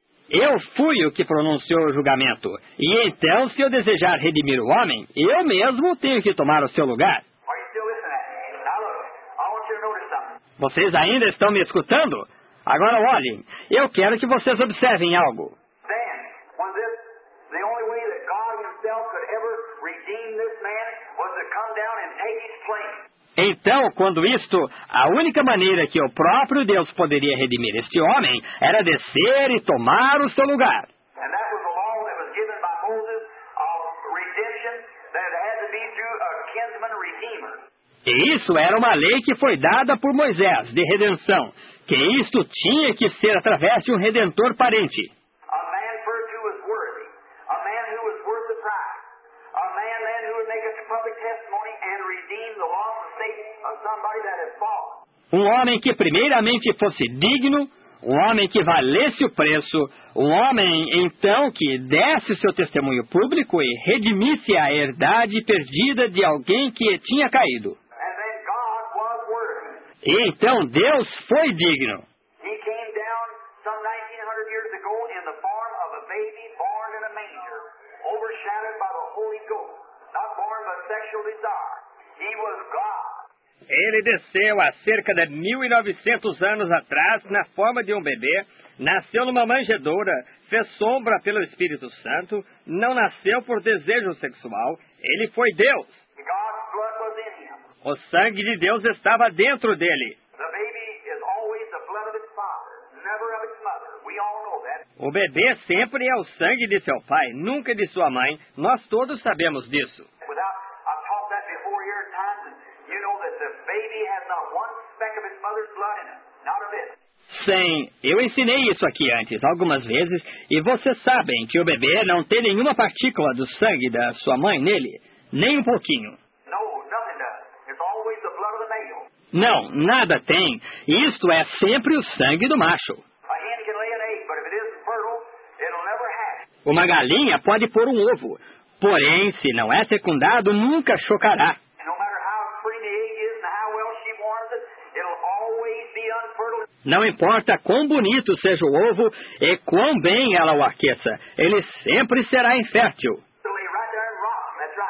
Eu fui o que pronunciou o julgamento. E então, se eu desejar redimir o homem, eu mesmo tenho que tomar o seu lugar. Are you still listening at me? Now look, I want you to notice something. Vocês ainda estão me escutando? Agora olhem, eu quero que vocês observem algo. Then, when this, the only way that God himself could ever redeem this man was to come down and take his place. Então, quando isto, a única maneira que o próprio Deus poderia redimir este homem era descer e tomar o seu lugar. And that was the law that was given by Moses of redemption, that it had to be through a kinsman redeemer. E isso era uma lei que foi dada por Moisés, de redenção, que isto tinha que ser através de um redentor parente. A man first who was worthy, a man who was worth the price, a man then who would make a public testimony and redeem the lost estate of somebody that had fallen. Um homem que primeiramente fosse digno, um homem que valesse o preço, um homem, então, que desse seu testemunho público e redimisse a herdade perdida de alguém que tinha caído. And then God was worthy. E então Deus foi digno. He came down some nineteen hundred years ago in the form of a baby born in a manger, overshadowed by the Holy Ghost, not born by sexual desire. He was God. Ele desceu há cerca de mil e novecentos anos atrás na forma de um bebê, nasceu numa manjedoura, fez sombra pelo Espírito Santo, não nasceu por desejo sexual, ele foi Deus. God's blood was in him. O sangue de Deus estava dentro dele. The baby is always the blood of its father, never of its mother. We all know that. O bebê sempre é o sangue de seu pai, nunca de sua mãe. Nós todos sabemos disso. Without, I've taught that before here at times, and you know that the baby has not one speck of its mother's blood in it, not a bit. Sim, eu ensinei isso aqui antes, algumas vezes, e vocês sabem que o bebê não tem nenhuma partícula do sangue da sua mãe nele, nem um pouquinho. No, nothing does. It's always the blood of the male. Não, nada tem. Isto é sempre o sangue do macho. A hen can lay an egg, but if it isn't fertile, it'll never hatch. Uma galinha pode pôr um ovo, porém, se não é fecundado, nunca chocará. No matter how pretty the egg is and how well she warms it, it'll always be unfertile. Não importa quão bonito seja o ovo e quão bem ela o aqueça, ele sempre será infértil. It'll lay right there and rot. That's right.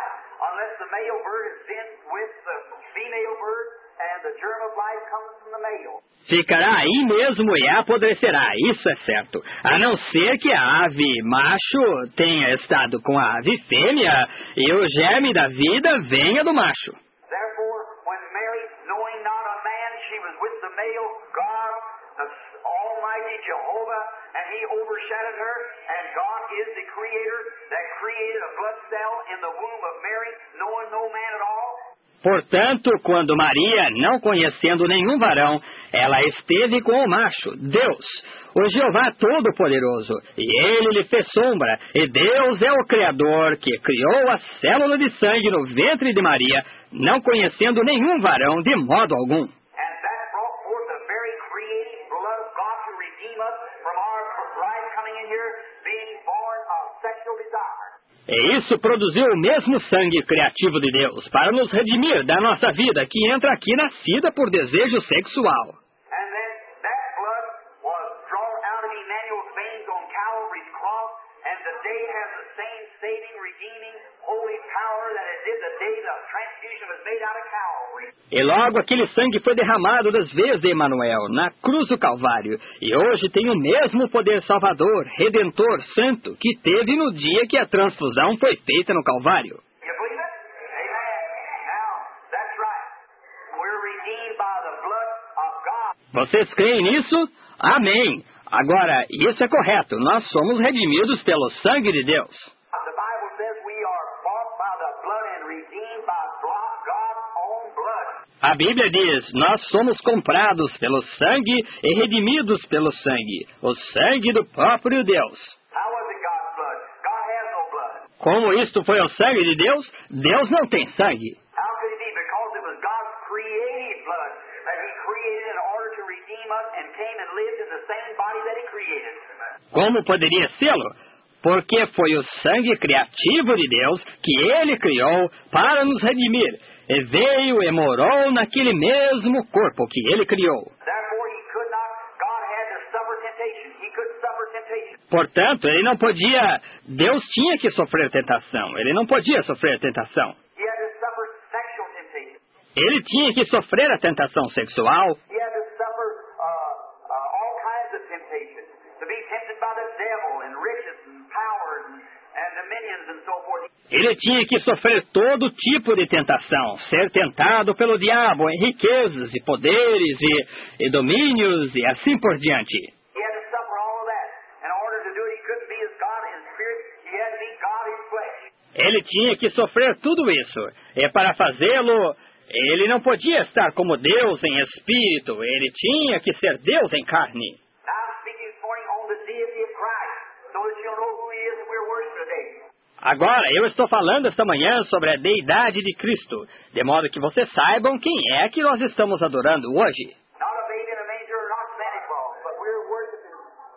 unless the male bird is sent with the female bird, and the germ of life comes from the male. Ficará aí mesmo e apodrecerá, isso é certo. A não ser que a ave macho tenha estado com a ave fêmea e o germe da vida venha do macho. Therefore, when Mary, knowing not a man, she was with the male God, the Almighty Jehovah, and He overshadowed her, and God is the Creator that created a blood cell in the womb of Mary, knowing no man at all. Portanto, quando Maria, não conhecendo nenhum varão, ela esteve com o macho, Deus, o Jeová Todo-Poderoso, e ele lhe fez sombra, e Deus é o Criador que criou a célula de sangue no ventre de Maria, não conhecendo nenhum varão de modo algum. And that brought forth the very creative blood of God to redeem us from our life coming in here being born of sexual desire. E isso produziu o mesmo sangue criativo de Deus para nos redimir da nossa vida que entra aqui nascida por desejo sexual. And then that blood was drawn out of Emmanuel's veins on Calvary's cross, and today has the same saving, redeeming, holy power that it did the day the transfusion was made out of Calvary. E logo aquele sangue foi derramado das veias de Emanuel na cruz do Calvário, e hoje tem o mesmo poder salvador, redentor, santo, que teve no dia que a transfusão foi feita no Calvário. You believe it? Amen. Now, that's right. We're redeemed by the blood of God. Vocês creem nisso? Amém. Agora, isso é correto. Nós somos redimidos pelo sangue de Deus. The Bible says we are bought by the blood and redeemed by God's own blood. A Bíblia diz, nós somos comprados pelo sangue e redimidos pelo sangue, o sangue do próprio Deus. How was it God's blood? God has no blood. Como isto foi o sangue de Deus? Deus não tem sangue. How could it be? Because it was God's creative blood that He created in order to redeem us and came and lived in the same body that He created. Como poderia sê-lo? Porque foi o sangue criativo de Deus que Ele criou para nos redimir, e veio e morou naquele mesmo corpo que Ele criou. Therefore, He could not, God had to suffer temptation. He couldn't suffer temptation. Portanto, Ele não podia, Deus tinha que sofrer tentação, Ele não podia sofrer tentação. He had to suffer sexual temptation. Ele tinha que sofrer a tentação sexual. He had to suffer uh, uh, all kinds of temptation. To be tempted by the devil and riches and powers and, and dominions and so forth. Ele tinha que sofrer todo tipo de tentação, ser tentado pelo diabo em riquezas e poderes e, e domínios e assim por diante. He had to suffer all of that. In order to do it, he couldn't be as God in spirit. He had to be God in flesh. Ele tinha que sofrer tudo isso. E para fazê-lo, ele não podia estar como Deus em espírito. Ele tinha que ser Deus em carne. Now I'm speaking this morning on the deity of Christ, so that you'll know who He is that we're worshiping today. Agora, eu estou falando esta manhã sobre a deidade de Cristo, de modo que vocês saibam quem é que nós estamos adorando hoje. Not a baby in a manger, not Santa Claus, but we're worshiping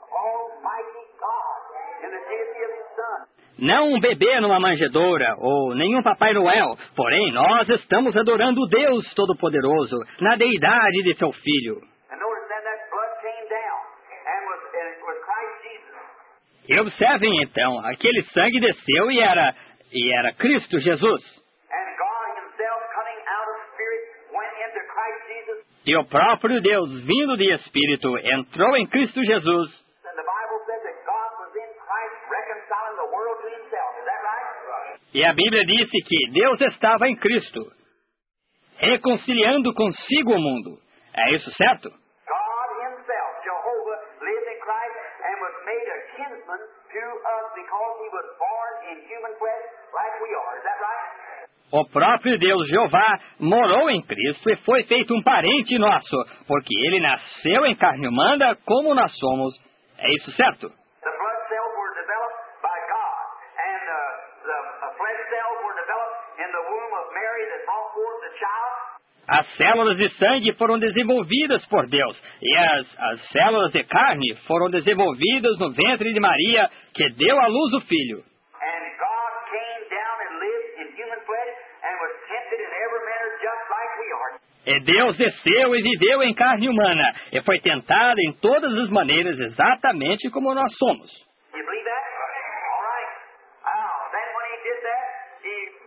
Almighty God in the deity of His Son. Não um bebê numa manjedoura, ou nenhum Papai Noel, porém nós estamos adorando o Deus Todo-Poderoso, na deidade de seu Filho. And notice then that blood came down and was, and it was Christ Jesus. E observem então, aquele sangue desceu e era, e era Cristo Jesus. And God Himself coming out of spirit went into Christ Jesus. E o próprio Deus, vindo de Espírito, entrou em Cristo Jesus. And the Bible says that God was in Christ reconciling the world to Himself. Is that right? E a Bíblia disse que Deus estava em Cristo, reconciliando consigo o mundo. É isso certo? God Himself, Jehovah, lived in Christ and was made a kinsman to us because He was born in human flesh like we are. Is that right? O próprio Deus Jeová morou em Cristo e foi feito um parente nosso, porque Ele nasceu em carne humana como nós somos. É isso certo? The blood cells were developed by God, and uh, the uh, flesh cells were developed in the womb of Mary that brought forth the child. As células de sangue foram desenvolvidas por Deus, e as, as células de carne foram desenvolvidas no ventre de Maria, que deu à luz o Filho. And God came down and lived in human flesh and was tempted in every manner just like we are. E Deus desceu e viveu em carne humana, e foi tentado em todas as maneiras exatamente como nós somos. You believe that? All right. Now, then when He did that, He freely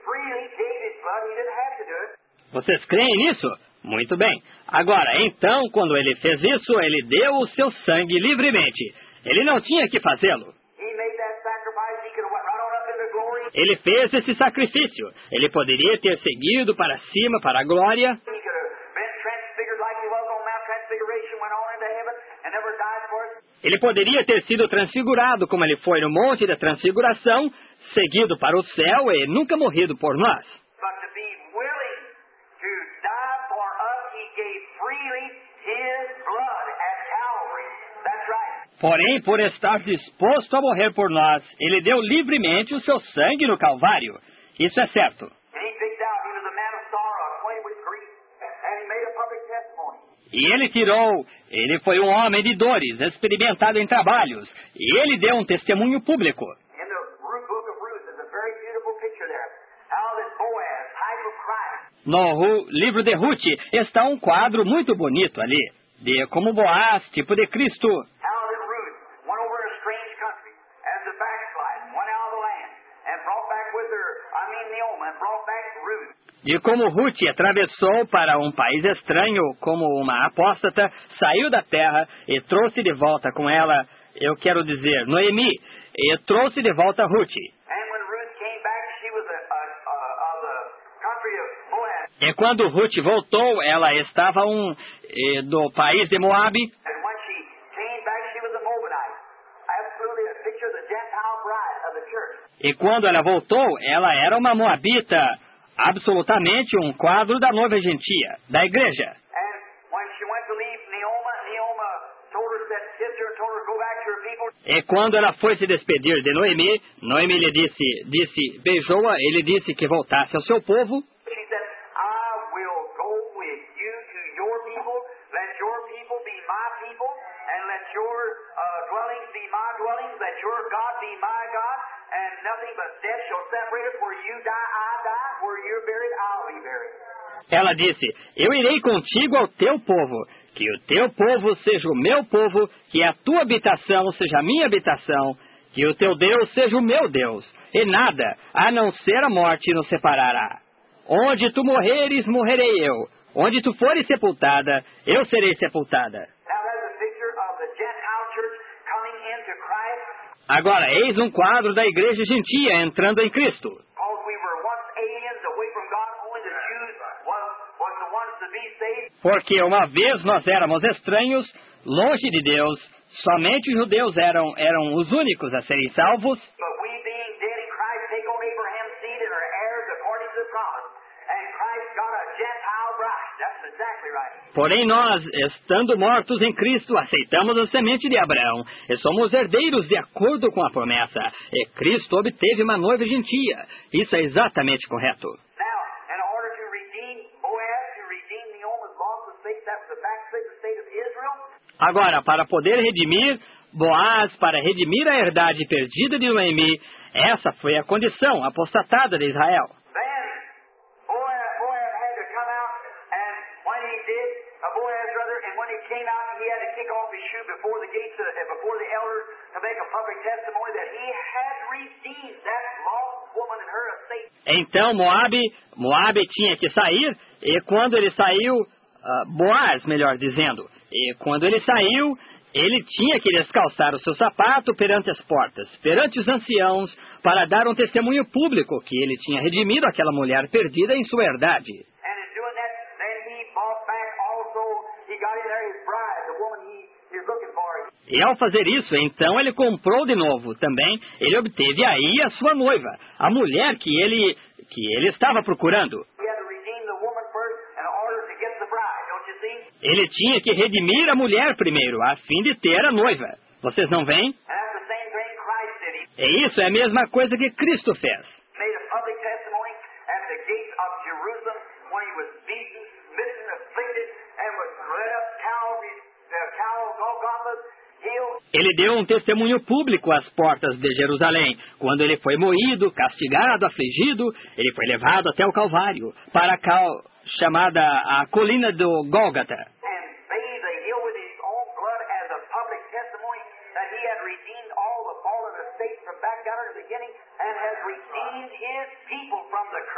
gave his blood, he didn't have to do it. Vocês creem nisso? Muito bem. Agora, então, quando ele fez isso, ele deu o seu sangue livremente. Ele não tinha que fazê-lo. He made that sacrifice, he could have went right on up into glory. Ele fez esse sacrifício. Ele poderia ter seguido para cima, para a glória. He could have been transfigured like he was on Mount Transfiguration, went on into heaven, and never died for us. Ele poderia ter sido transfigurado, como ele foi no Monte da Transfiguração, seguido para o céu e nunca morrido por nós. But to be willing to die for us, he gave freely his blood at Calvary. That's right. Porém, por estar disposto a morrer por nós, ele deu livremente o seu sangue no Calvário. Isso é certo. And he picked out, he was a man of sorrow, acquainted with grief, and he made a public testimony. E ele tirou, ele foi um homem de dores, experimentado em trabalhos, e ele deu um testemunho público. In the Ruth, book of Ruth, there's a very beautiful picture there. How this Boaz, type of Christ. No Ru- livro de Ruth está um quadro muito bonito ali, de como Boaz, tipo de Cristo. How that Ruth went over in a strange country as a backslide, went out of the land, and brought back with her, I mean Naomi, and brought back Ruth. De como Ruth atravessou para um país estranho como uma apóstata, saiu da terra e trouxe de volta com ela, eu quero dizer, Noemi, e trouxe de volta Ruth. And when Ruth came back, she was a, a, a, of the country of Moab. E quando Ruth voltou, ela estava um, eh, do país de Moabe. And when she came back, she was a Moabite. Absolutely a picture of the Gentile bride of the church. E quando ela voltou, ela era uma moabita, absolutamente um quadro da noiva gentia, da igreja. And when she went to leave Naomi, Naomi told her, said, sister, and told her, go back to her people. E quando ela foi se despedir de Noemi, Noemi lhe disse, disse, beijou-a, ele disse que voltasse ao seu povo. She said, I will go with you to your people. Let your people be my people. And let your uh, dwellings be my dwellings. Let your God be my God. And nothing but death shall separate us. Where you die, I die. Where you're buried, I'll be buried. Ela disse, eu irei contigo ao teu povo, que o teu povo seja o meu povo, que a tua habitação seja a minha habitação, que o teu Deus seja o meu Deus, e nada, a não ser a morte, nos separará. Onde tu morreres, morrerei eu. Onde tu fores sepultada, eu serei sepultada. Now that's a picture of the Gentile church coming into Christ. Agora, eis um quadro da igreja gentia entrando em Cristo. Because we were once aliens away from God, only the Jews was, was the ones to be saved. Porque uma vez nós éramos estranhos, longe de Deus, somente os judeus eram, eram os únicos a serem salvos. But we being dead in Christ take on Abraham's seed and are heirs according to the promise. And Christ got a Gentile bride. That's exactly right. Porém nós, estando mortos em Cristo, aceitamos a semente de Abraão e somos herdeiros de acordo com a promessa. E Cristo obteve uma noiva gentia. Isso é exatamente correto. Now, in order to redeem Boaz, to redeem Naomi's lost estate, that's the backslidden state of Israel. Agora, para poder redimir Boaz, para redimir a herdade perdida de Noemi, essa foi a condição apostatada de Israel. Then Boaz, Boaz had to come out, and when he did, uh, Boaz rather, and when he came out, he had to kick off his shoe before the gates, uh, before the elders, to make a public testimony that he had redeemed that lost woman and her estate. Então Moabe, Moabe tinha que sair, e quando ele saiu, uh, Boaz, melhor dizendo, e quando ele saiu, ele tinha que descalçar o seu sapato perante as portas, perante os anciãos, para dar um testemunho público que ele tinha redimido aquela mulher perdida em sua herdade. And in doing that, then he bought back also, he got in there his bride, the woman he is looking for. E ao fazer isso, então ele comprou de novo. Também ele obteve aí a sua noiva, a mulher que ele, que ele estava procurando. He had to redeem the woman first in order to get the bride, don't you see? Ele tinha que redimir a mulher primeiro, a fim de ter a noiva. Vocês não veem? And that's the same thing Christ did. He E isso é a mesma coisa que Cristo fez. made a public testimony at the gates of Jerusalem when he was beaten, smitten, afflicted, and was led up Calvary's, the Cal Golgotha's hill. Ele deu um testemunho público às portas de Jerusalém. Quando ele foi moído, castigado, afligido, ele foi levado até o Calvário, para a cal... chamada a colina do Gólgata. And bathed the hill with his own blood as a public testimony that he had redeemed all the fallen estates from back down at the beginning and has redeemed his people from the curse of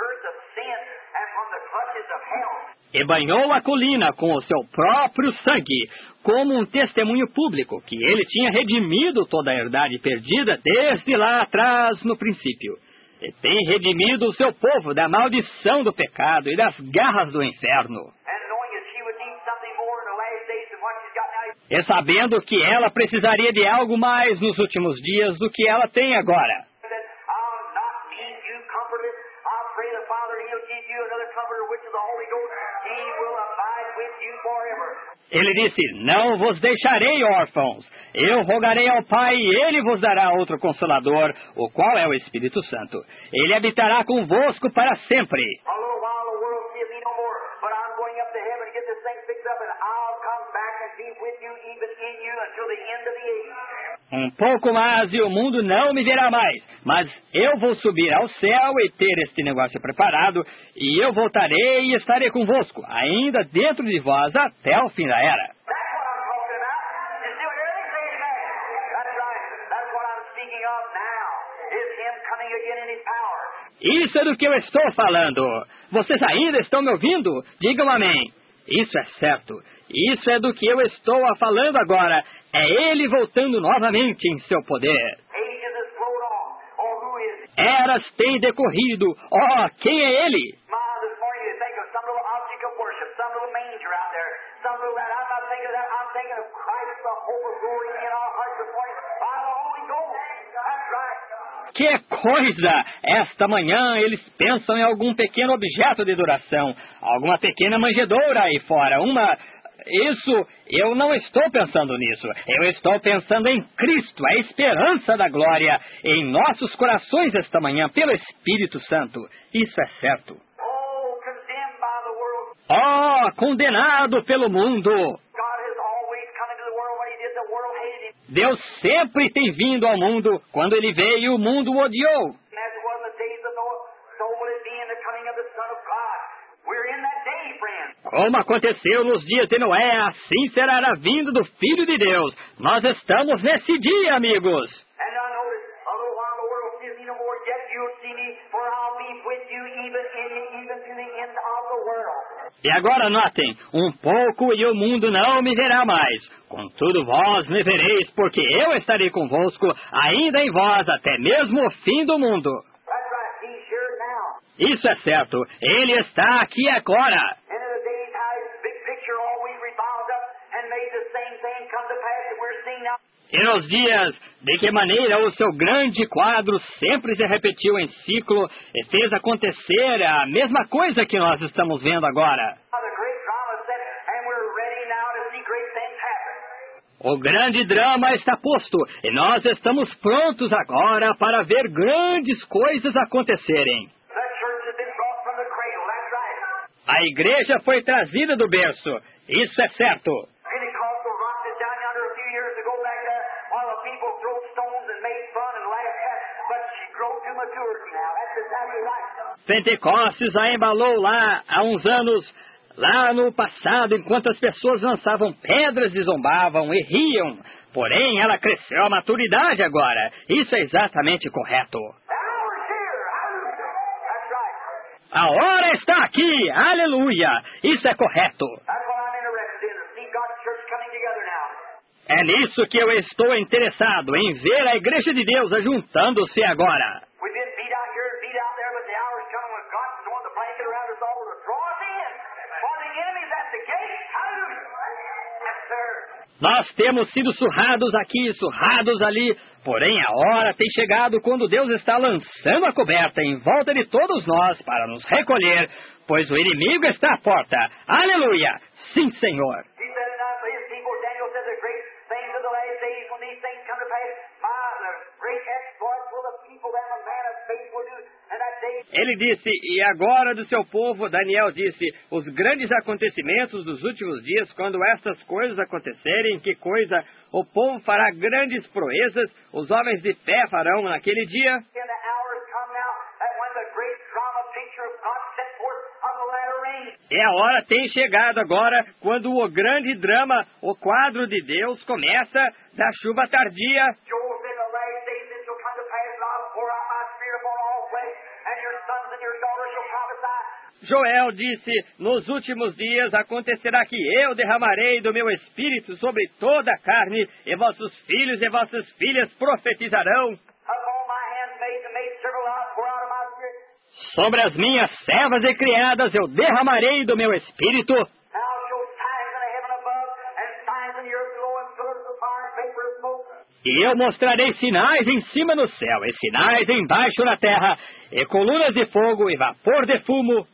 sin and from the clutches of hell. E banhou a colina com o seu próprio sangue, como um testemunho público que ele tinha redimido toda a herdade perdida desde lá atrás no princípio. E tem redimido o seu povo da maldição do pecado e das garras do inferno. E sabendo que ela precisaria de algo mais nos últimos dias do que ela tem agora. Ele disse, não vos deixarei órfãos. Eu rogarei ao Pai e Ele vos dará outro Consolador, o qual é o Espírito Santo. Ele habitará convosco para sempre. Um pouco mais e o mundo não me verá mais, mas eu vou subir ao céu e ter este negócio preparado, e eu voltarei e estarei convosco, ainda dentro de vós, até o fim da era. Isso é do que eu estou falando. Vocês ainda estão me ouvindo? Digam amém. Isso é certo. Isso é do que eu estou falando agora. É ele voltando novamente em seu poder. Eras têm decorrido. Oh, quem é ele? Que coisa! Esta manhã eles pensam em algum pequeno objeto de adoração, alguma pequena manjedoura aí fora, uma... Isso, eu não estou pensando nisso. Eu estou pensando em Cristo, a esperança da glória, em nossos corações esta manhã, pelo Espírito Santo. Isso é certo. Oh, condenado pelo mundo! Deus sempre tem vindo ao mundo. Quando ele veio, o mundo o odiou. Como aconteceu nos dias de Noé, assim será a vinda do Filho de Deus. Nós estamos nesse dia, amigos. E agora notem, um pouco e o mundo não me verá mais. Contudo vós me vereis, porque eu estarei convosco, ainda em vós, até mesmo o fim do mundo. Isso é certo, ele está aqui agora. E nos dias, de que maneira o seu grande quadro sempre se repetiu em ciclo e fez acontecer a mesma coisa que nós estamos vendo agora. O grande drama está posto e nós estamos prontos agora para ver grandes coisas acontecerem. A igreja foi trazida do berço, isso é certo. Pentecostes a embalou lá há uns anos, lá no passado, enquanto as pessoas lançavam pedras e zombavam e riam. Porém, ela cresceu à maturidade agora. Isso é exatamente correto. A hora está aqui, aleluia. Isso é correto. É nisso que eu estou interessado, em ver a Igreja de Deus ajuntando-se agora. Nós temos sido surrados aqui, surrados ali, porém a hora tem chegado quando Deus está lançando a coberta em volta de todos nós para nos recolher, pois o inimigo está à porta. Aleluia! Sim, Senhor! Ele disse, e agora do seu povo, Daniel disse, os grandes acontecimentos dos últimos dias, quando estas coisas acontecerem, que coisa, o povo fará grandes proezas, os homens de fé farão naquele dia. E a hora tem chegado agora, quando o grande drama, o quadro de Deus, começa da chuva tardia. And your sons and your daughters shall prophesy, Joel disse, nos últimos dias acontecerá que eu derramarei do meu espírito sobre toda a carne, e vossos filhos e vossas filhas profetizarão. Sobre as minhas servas e criadas eu derramarei do meu espírito. E eu mostrarei sinais em cima no céu, e sinais embaixo na terra, e colunas de fogo, e vapor de fumo.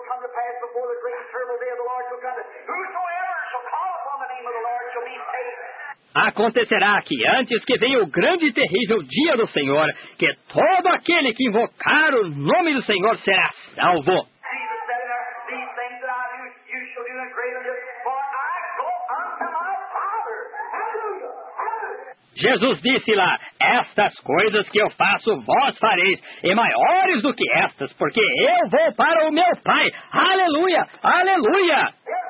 Acontecerá que antes que venha o grande e terrível dia do Senhor, que todo aquele que invocar o nome do Senhor será salvo. Jesus disse lá, estas coisas que eu faço, vós fareis, e maiores do que estas, porque eu vou para o meu Pai. Aleluia, aleluia.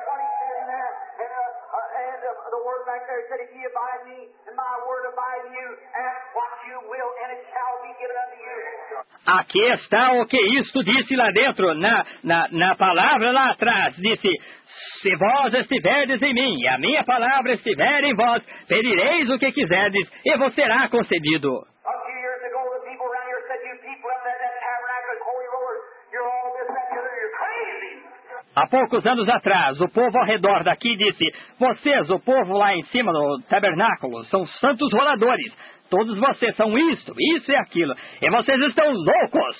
Aqui está o que isto disse lá dentro, na, na, na palavra lá atrás, disse, se vós estiverdes em mim, e a minha palavra estiver em vós, pedireis o que quiserdes, e vos será concedido. Há poucos anos atrás, o povo ao redor daqui disse, vocês, o povo lá em cima no tabernáculo, são santos roladores. Todos vocês são isto, isso e aquilo. E vocês estão loucos.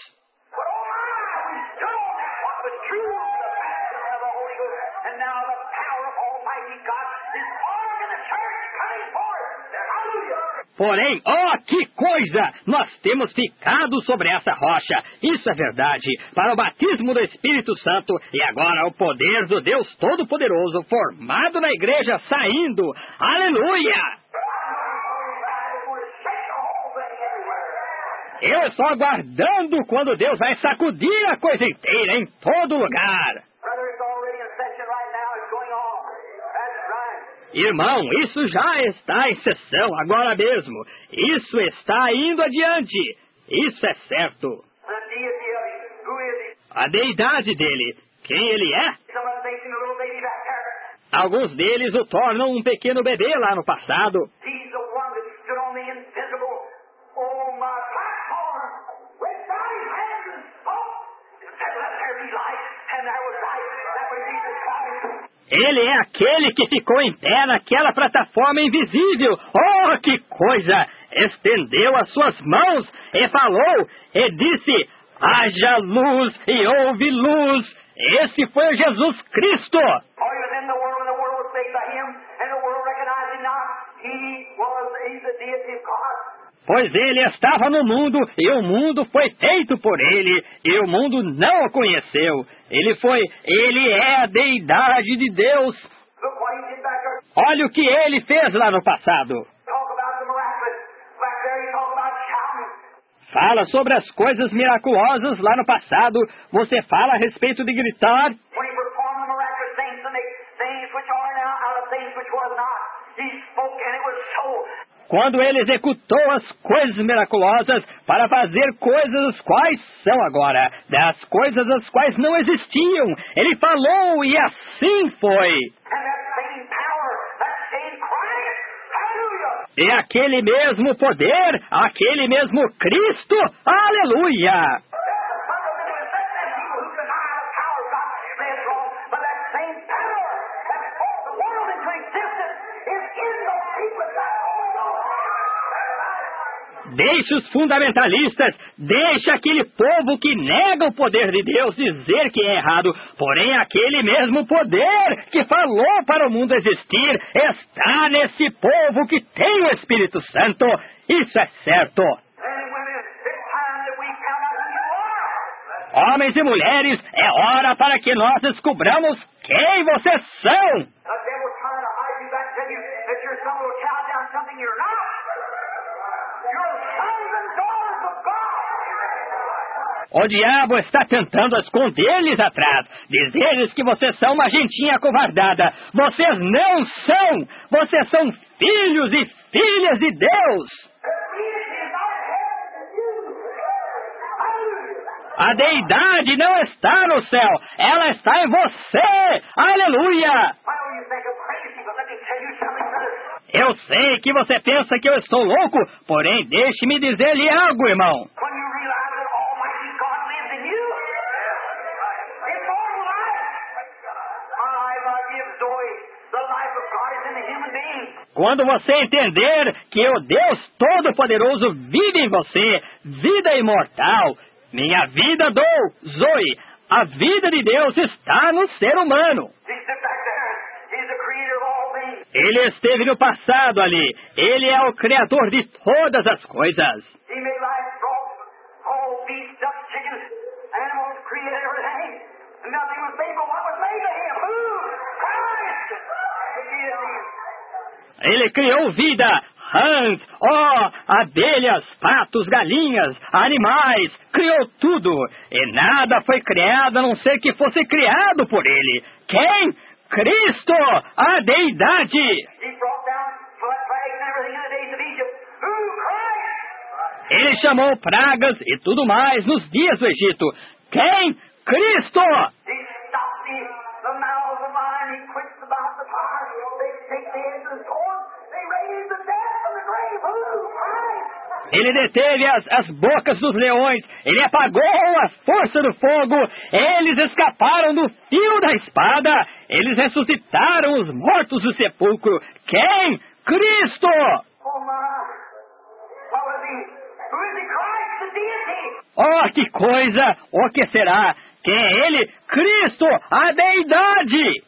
Porém, oh, que coisa! Nós temos ficado sobre essa rocha. Isso é verdade. Para o batismo do Espírito Santo e agora o poder do Deus Todo-Poderoso formado na igreja saindo. Aleluia! Eu estou aguardando quando Deus vai sacudir a coisa inteira em todo lugar. Irmão, isso já está em sessão agora mesmo. Isso está indo adiante. Isso é certo. A deidade dele, quem ele é? Alguns deles o tornam um pequeno bebê lá no passado. Ele é aquele que ficou em pé naquela plataforma invisível. Oh, que coisa! Estendeu as suas mãos e falou e disse, haja luz e houve luz. Esse foi o Jesus Cristo. Pois ele estava no mundo e o mundo foi feito por ele e o mundo não o conheceu. Ele foi, ele é a deidade de Deus. Olha o que ele fez lá no passado. Fala sobre as coisas miraculosas lá no passado. Você fala a respeito de gritar. Quando ele executou as coisas miraculosas para fazer coisas as quais são agora, das coisas as quais não existiam, ele falou e assim foi. E aquele mesmo poder, aquele mesmo Cristo, aleluia! Deixe os fundamentalistas, deixe aquele povo que nega o poder de Deus dizer que é errado. Porém, aquele mesmo poder que falou para o mundo existir está nesse povo que tem o Espírito Santo. Isso é certo. Homens e mulheres, é hora para que nós descobramos quem vocês são. O diabo está tentando esconder-lhes atrás, dizer-lhes que vocês são uma gentinha acovardada. Vocês não são! Vocês são filhos e filhas de Deus! A deidade não está no céu, ela está em você. Aleluia! Eu sei que você pensa que eu estou louco, porém deixe-me dizer-lhe algo, irmão. Quando você entender que o Deus Todo-Poderoso vive em você, vida imortal, minha vida dou, Zoe, a vida de Deus está no ser humano. Ele esteve no passado ali, ele é o Criador de todas as coisas. Ele criou vida, rãs, ó, abelhas, patos, galinhas, animais, criou tudo. E nada foi criado a não ser que fosse criado por ele. Quem? Cristo, a deidade. Ele chamou pragas e tudo mais nos dias do Egito. Quem? Cristo. Ele deteve as, as bocas dos leões, ele apagou a força do fogo, eles escaparam do fio da espada, eles ressuscitaram os mortos do sepulcro. Quem? Cristo! Oh, que coisa! O que será? Quem é ele? Cristo, a deidade!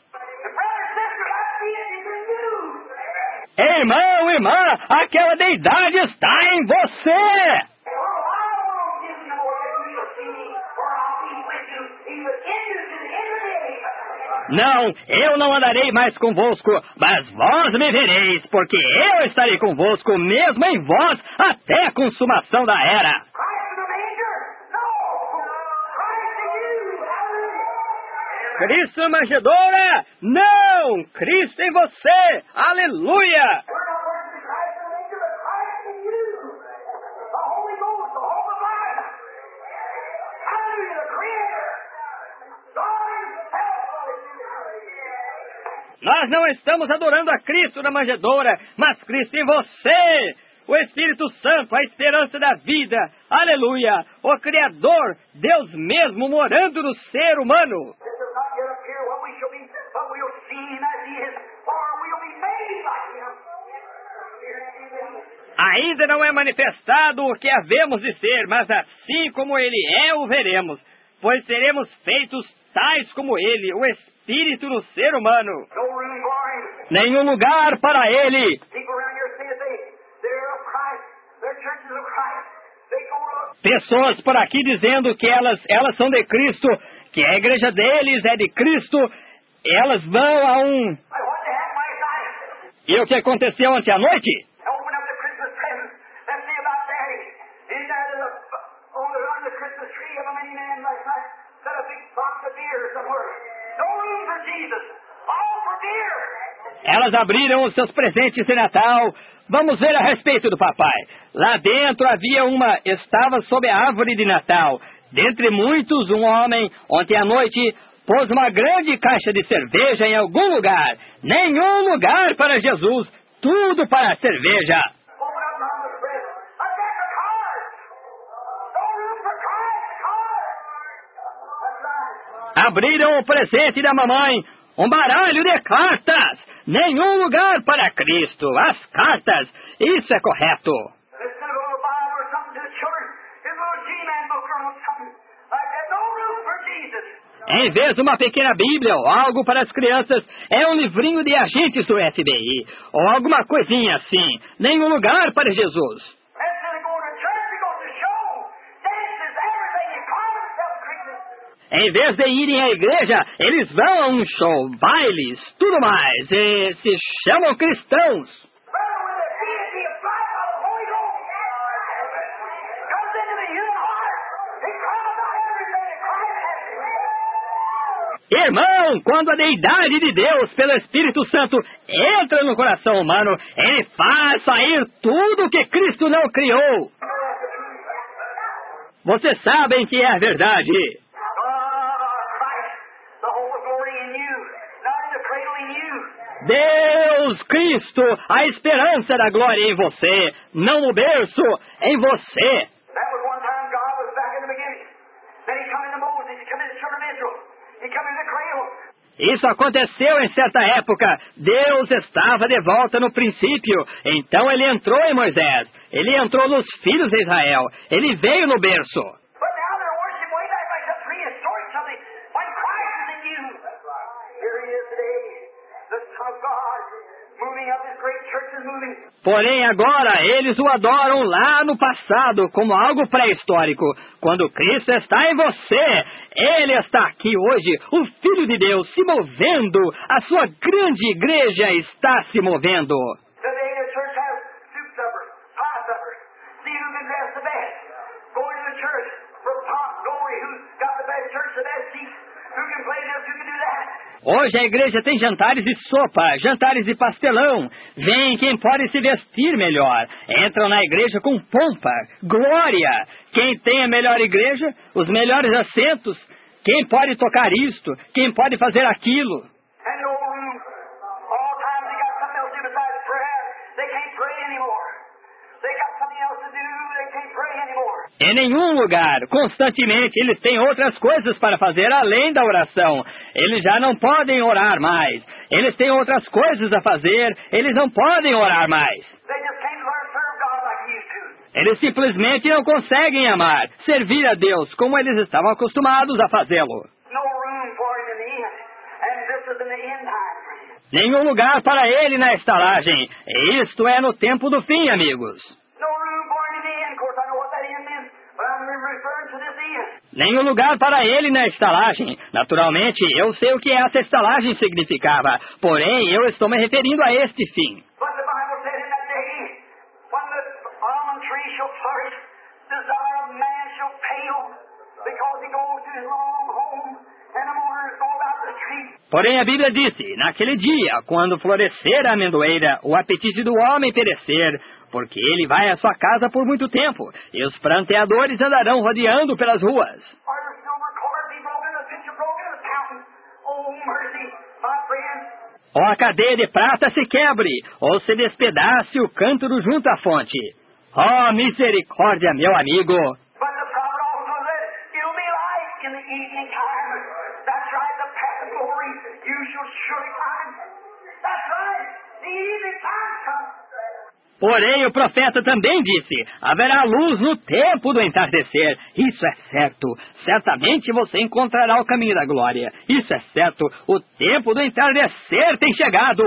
Irmão, irmã, aquela deidade está em você! Não, eu não andarei mais convosco, mas vós me vereis, porque eu estarei convosco, mesmo em vós, até a consumação da era. Cristo na manjedoura? Não! Cristo em você! Aleluia! Nós não estamos adorando a Cristo na manjedoura, mas Cristo em você! O Espírito Santo, a esperança da vida. Aleluia! O Criador, Deus mesmo morando no ser humano. Ainda não é manifestado o que havemos de ser, mas assim como Ele é, o veremos, pois seremos feitos tais como Ele, o Espírito no ser humano. Nenhum lugar para Ele. Pessoas por aqui dizendo que elas, elas são de Cristo, que a igreja deles é de Cristo, elas vão a um... E o que aconteceu ontem à noite? Elas abriram os seus presentes de Natal. Vamos ver a respeito do papai. Lá dentro havia uma, estava sob a árvore de Natal. Dentre muitos, um homem, ontem à noite, pôs uma grande caixa de cerveja em algum lugar. Nenhum lugar para Jesus, tudo para a cerveja. Abriram o presente da mamãe, um baralho de cartas. Nenhum lugar para Cristo, as cartas. Isso é correto. Em vez de uma pequena Bíblia ou algo para as crianças, é um livrinho de agentes do F B I, ou alguma coisinha assim. Nenhum lugar para Jesus. Em vez de irem à igreja, eles vão a um show, bailes, tudo mais, e se chamam cristãos. Irmão, quando a deidade de Deus, pelo Espírito Santo, entra no coração humano, ele faz sair tudo que Cristo não criou. Vocês sabem que é a verdade. Deus, Cristo, a esperança da glória em você, não no berço, em você. Isso aconteceu em certa época. Deus estava de volta no princípio. Então ele entrou em Moisés. Ele entrou nos filhos de Israel. Ele veio no berço. Porém, agora, eles o adoram lá no passado, como algo pré-histórico. Quando Cristo está em você, Ele está aqui hoje, o Filho de Deus, se movendo. A sua grande igreja está se movendo. Hoje a igreja tem jantares de sopa, jantares de pastelão. Vem quem pode se vestir melhor. Entram na igreja com pompa, glória. Quem tem a melhor igreja, os melhores assentos. Quem pode tocar isto, quem pode fazer aquilo. Em nenhum lugar, constantemente, eles têm outras coisas para fazer além da oração. Eles já não podem orar mais. Eles têm outras coisas a fazer, eles não podem orar mais. Eles simplesmente não conseguem amar, servir a Deus como eles estavam acostumados a fazê-lo. Nenhum lugar para ele na estalagem. Isto é no tempo do fim, amigos. Nenhum lugar para ele na estalagem. Naturalmente, eu sei o que essa estalagem significava. Porém, eu estou me referindo a este fim. Porém, a Bíblia disse, naquele dia, quando florescer a amendoeira, o apetite do homem perecer, porque ele vai à sua casa por muito tempo, e os pranteadores andarão rodeando pelas ruas. Ou a cadeia de prata se quebre, ou se despedace o cântaro junto à fonte. Oh, misericórdia, meu amigo! Porém, o profeta também disse, haverá luz no tempo do entardecer. Isso é certo. Certamente você encontrará o caminho da glória. Isso é certo. O tempo do entardecer tem chegado.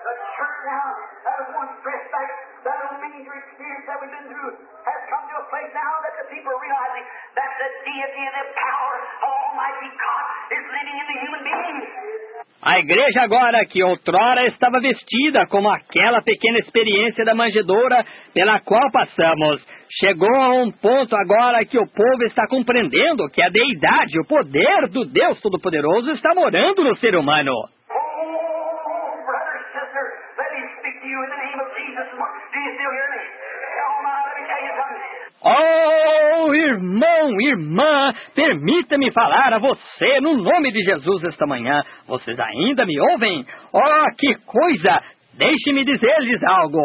A igreja agora, que outrora estava vestida como aquela pequena experiência da manjedoura pela qual passamos, chegou a um ponto agora que o povo está compreendendo que a deidade, o poder do Deus Todo-Poderoso está morando no ser humano. Oh, irmão, irmã, permita-me falar a você no nome de Jesus esta manhã. Vocês ainda me ouvem? Oh, que coisa! Deixe-me dizer-lhes algo.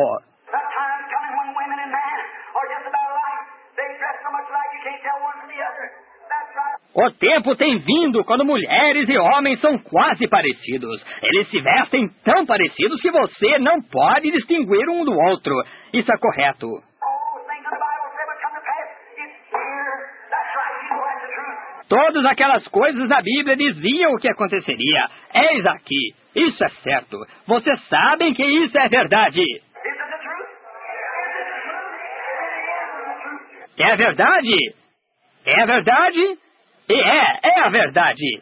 O tempo tem vindo quando mulheres e homens são quase parecidos. Eles se vestem tão parecidos que você não pode distinguir um do outro. Isso é correto. Todas aquelas coisas da Bíblia diziam o que aconteceria. Eis aqui. Isso é certo. Vocês sabem que isso é verdade. É verdade? É verdade? E é, é a verdade.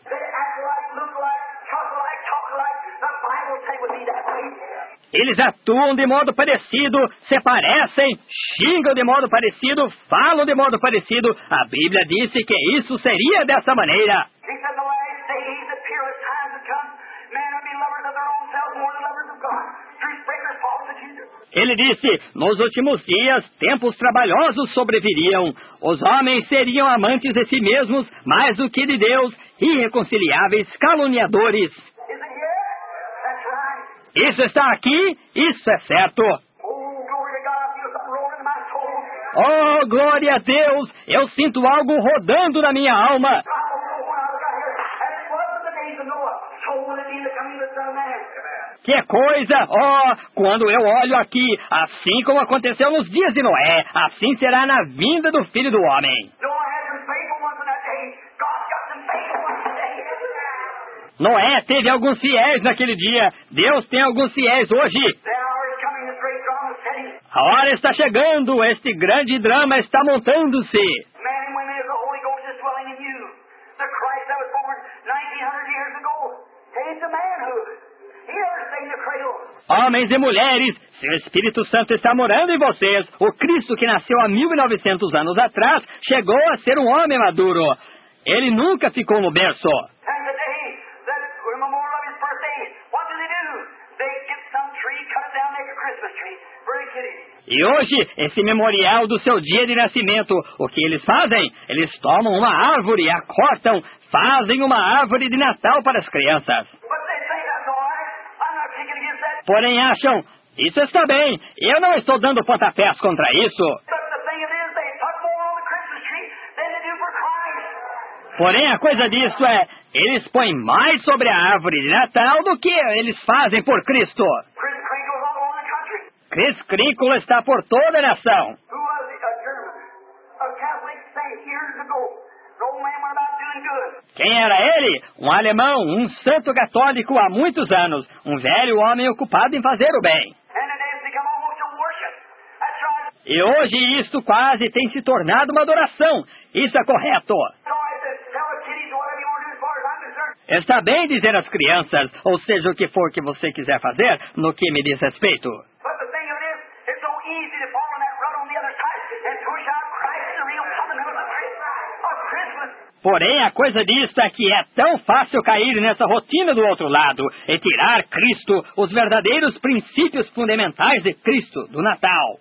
Eles atuam de modo parecido, se parecem, xingam de modo parecido, falam de modo parecido. A Bíblia disse que isso seria dessa maneira. peerless times have come. Men will be lovers of their own selves more than lovers of God. Truth breakers, false accusers. Ele disse, nos últimos dias, tempos trabalhosos sobreviriam. Os homens seriam amantes de si mesmos mais do que de Deus, irreconciliáveis, caluniadores. Is it here? That's right. Isso está aqui, isso é certo. Oh, glory to God, I feel something rolling in my soul. Oh, glória a Deus! Eu sinto algo rodando na minha alma. Que coisa! Oh, quando eu olho aqui, assim como aconteceu nos dias de Noé, assim será na vinda do Filho do Homem. Noé teve alguns fiéis naquele dia. Deus tem alguns fiéis hoje. A hora está chegando. Este grande drama está montando-se. Homens e mulheres, se o Espírito Santo está morando em vocês, o Cristo que nasceu há mil e novecentos anos atrás chegou a ser um homem maduro. Ele nunca ficou no berço. E hoje, esse memorial do seu dia de nascimento, o que eles fazem? Eles tomam uma árvore, a cortam, fazem uma árvore de Natal para as crianças. Porém acham, isso está bem, eu não estou dando pontapés contra isso. Porém a coisa disso é, eles põem mais sobre a árvore de Natal do que eles fazem por Cristo. Chris Crinkle está por toda a nação. Quem era ele? Um alemão, um santo católico há muitos anos. Um velho homem ocupado em fazer o bem. E hoje isto quase tem se tornado uma adoração. Isso é correto. Está bem dizer às crianças, ou seja, o que for que você quiser fazer, no que me diz respeito. Porém, a coisa disso é que é tão fácil cair nessa rotina do outro lado e tirar Cristo, os verdadeiros princípios fundamentais de Cristo, do Natal.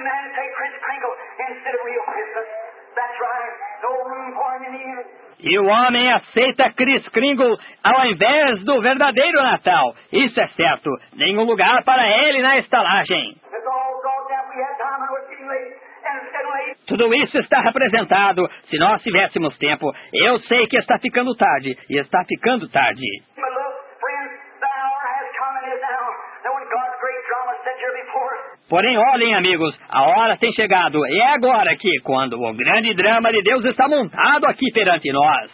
E o homem aceita Chris Kringle ao invés do verdadeiro Natal. Isso é certo. Nenhum lugar para ele na estalagem. Tudo isso está representado. Se nós tivéssemos tempo, eu sei que está ficando tarde. E está ficando tarde. Porém, olhem, amigos, a hora tem chegado. E é agora que, quando o grande drama de Deus está montado aqui perante nós.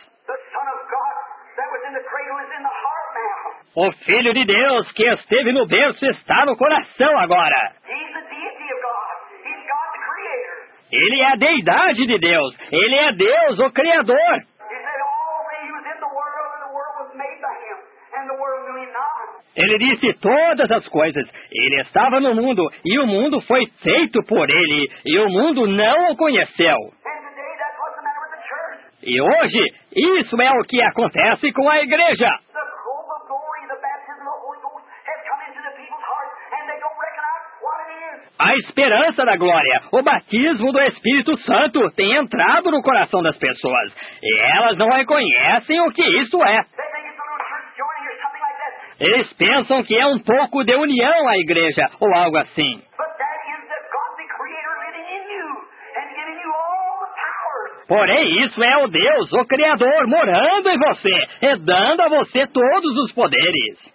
O Filho de Deus que esteve no berço está no coração agora. Ele é a deidade de Deus. Ele é Deus, o Criador. Ele disse todas as coisas. Ele estava no mundo e o mundo foi feito por ele e o mundo não o conheceu. E hoje, isso é o que acontece com a igreja. A esperança da glória, o batismo do Espírito Santo tem entrado no coração das pessoas. E elas não reconhecem o que isso é. Eles pensam que é um pouco de união à igreja, ou algo assim. Porém, isso é o Deus, o Criador, morando em você, e dando a você todos os poderes.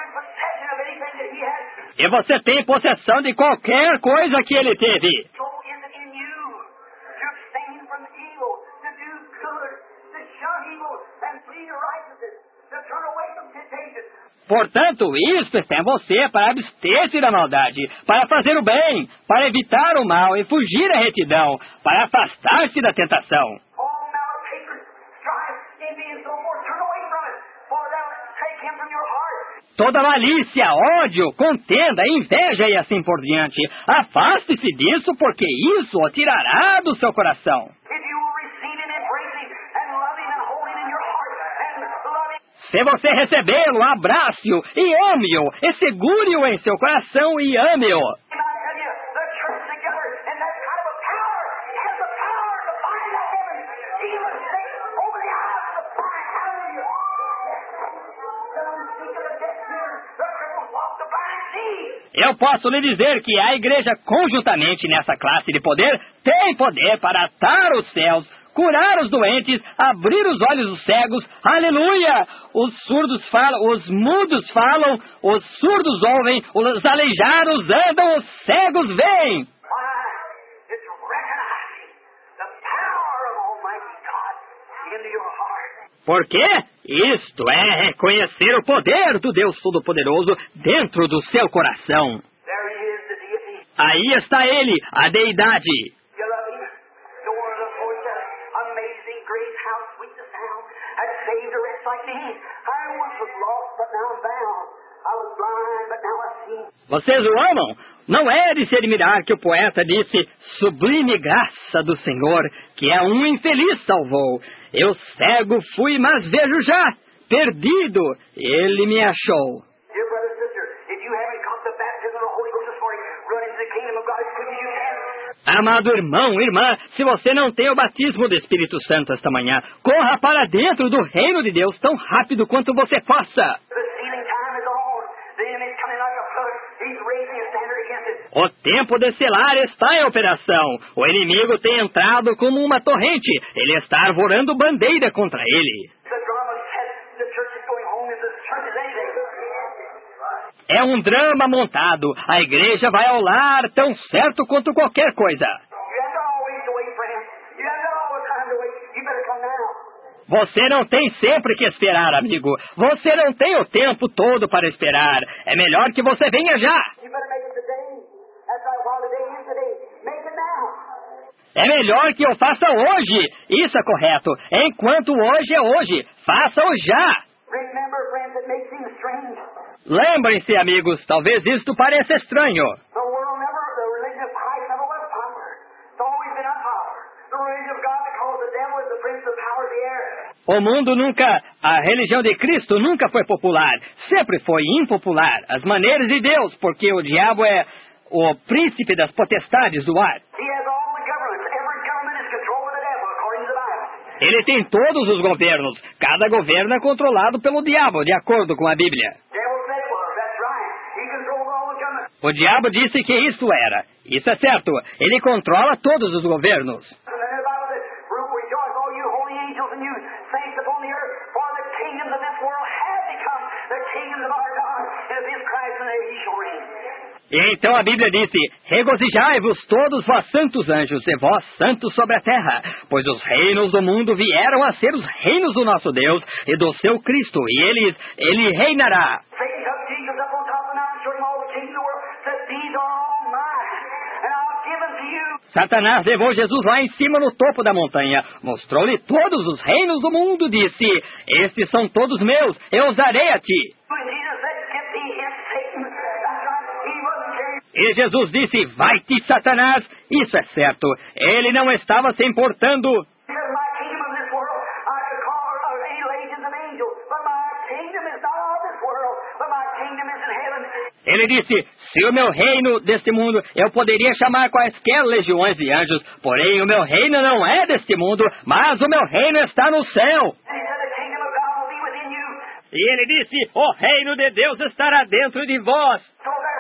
E você tem possessão de qualquer coisa que ele teve. Portanto, isso está em você para abster-se da maldade, para fazer o bem, para evitar o mal e fugir à retidão, para afastar-se da tentação. Toda malícia, ódio, contenda, inveja e assim por diante. Afaste-se disso, porque isso o tirará do seu coração. Se você recebê-lo, abrace-o e ame-o, e segure-o em seu coração e ame-o. Eu posso lhe dizer que a igreja, conjuntamente nessa classe de poder, tem poder para atar os céus, curar os doentes, abrir os olhos dos cegos. Aleluia! Os surdos falam, os mudos falam, os surdos ouvem, os aleijados andam, os cegos veem. Por quê? Isto é reconhecer o poder do Deus Todo-Poderoso dentro do seu coração. Aí está ele, a deidade. Vocês o amam? Não é de se admirar que o poeta disse: sublime graça do Senhor, que é um infeliz salvou. Eu cego fui, mas vejo já. Perdido, ele me achou. Amado irmão, irmã, se você não tem o batismo do Espírito Santo esta manhã, corra para dentro do reino de Deus tão rápido quanto você possa. O tempo de selar está em operação. O inimigo tem entrado como uma torrente. Ele está arvorando bandeira contra ele. É um drama montado. A igreja vai ao lar tão certo quanto qualquer coisa. Você não tem sempre que esperar, amigo. Você não tem o tempo todo para esperar. É melhor que você venha já. É melhor que eu faça hoje. Isso é correto. Enquanto hoje é hoje, faça-o já. Lembrem-se, amigos, talvez isto pareça estranho. O mundo nunca, a religião de Cristo nunca foi popular. Sempre foi impopular. As maneiras de Deus, porque o diabo é o príncipe das potestades do ar. Ele tem todos os governos. Cada governo é controlado pelo diabo, de acordo com a Bíblia. O diabo disse que isso era. Isso é certo. Ele controla todos os governos. E então a Bíblia disse: regozijai-vos todos vós santos anjos, e vós santos sobre a terra, pois os reinos do mundo vieram a ser os reinos do nosso Deus e do seu Cristo, e eles, ele reinará. Satanás levou Jesus lá em cima no topo da montanha, mostrou-lhe todos os reinos do mundo, disse: estes são todos meus, eu os darei a ti. E Jesus disse: vai-te, Satanás. Isso é certo. Ele não estava se importando. Ele disse: se o meu reino deste mundo, eu poderia chamar quaisquer legiões de anjos, porém o meu reino não é deste mundo, mas o meu reino está no céu. E ele disse: o reino de Deus estará dentro de vós.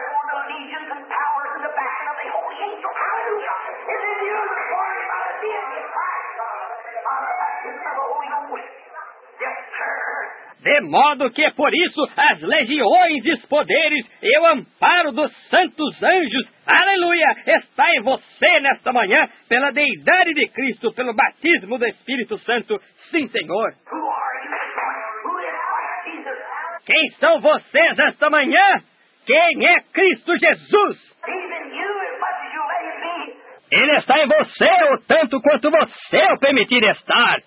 De modo que, por isso, as legiões e os poderes e o amparo dos santos anjos, aleluia, está em você nesta manhã, pela deidade de Cristo, pelo batismo do Espírito Santo. Sim, Senhor. Quem são vocês esta manhã? Quem é Cristo Jesus? Ele está em você o tanto quanto você o permitir estar.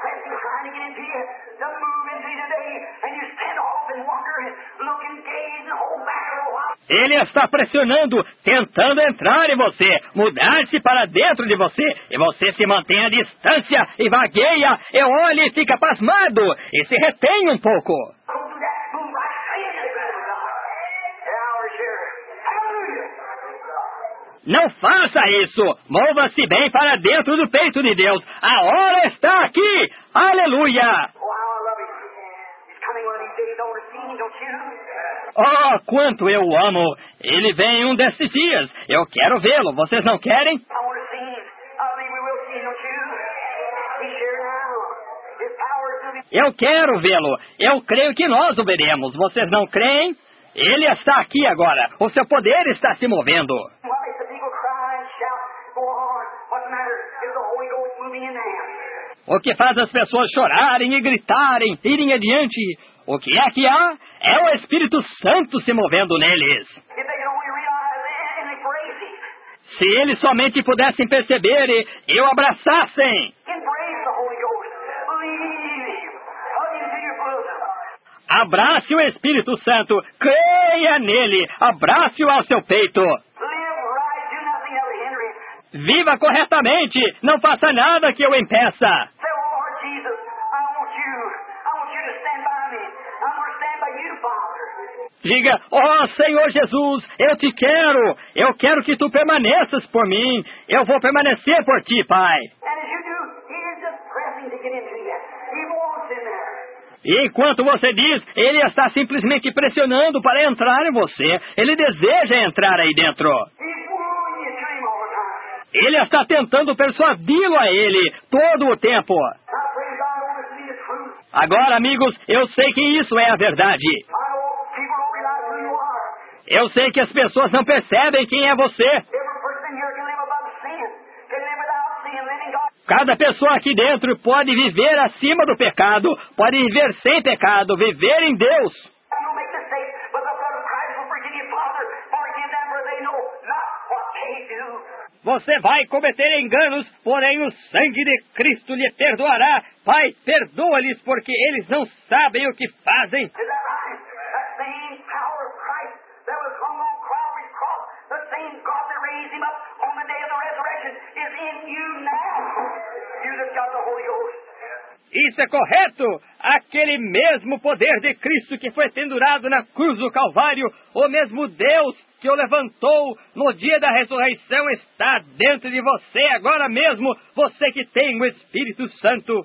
Ele está pressionando, tentando entrar em você, mudar-se para dentro de você, e você se mantém à distância e vagueia, e olha e fica pasmado, e se retém um pouco. Não faça isso! Mova-se bem para dentro do peito de Deus! A hora está aqui! Aleluia! Oh, quanto eu o amo! Ele vem um desses dias! Eu quero vê-lo! Vocês não querem? Eu quero vê-lo! Eu creio que nós o veremos! Vocês não creem? Ele está aqui agora! O seu poder está se movendo! O que faz as pessoas chorarem e gritarem, irem adiante? O que é que há? É o Espírito Santo se movendo neles. Se eles somente pudessem perceber e o abraçassem. Abrace o Espírito Santo, creia nele, abrace-o ao seu peito. Viva corretamente, não faça nada que eu impeça. Diga, ó Senhor Jesus, eu te quero, eu quero que tu permaneças por mim, eu vou permanecer por ti, Pai. E enquanto você diz, ele está simplesmente pressionando para entrar em você, ele deseja entrar aí dentro. Ele está tentando persuadi-lo a ele todo o tempo. Agora, amigos, eu sei que isso é a verdade. Eu sei que as pessoas não percebem quem é você. Cada pessoa aqui dentro pode viver acima do pecado, pode viver sem pecado, viver em Deus. Você vai cometer enganos, porém o sangue de Cristo lhe perdoará. Pai, perdoa-lhes porque eles não sabem o que fazem. Isso é correto! Aquele mesmo poder de Cristo que foi pendurado na cruz do Calvário, o mesmo Deus que o levantou no dia da ressurreição está dentro de você agora mesmo, você que tem o Espírito Santo.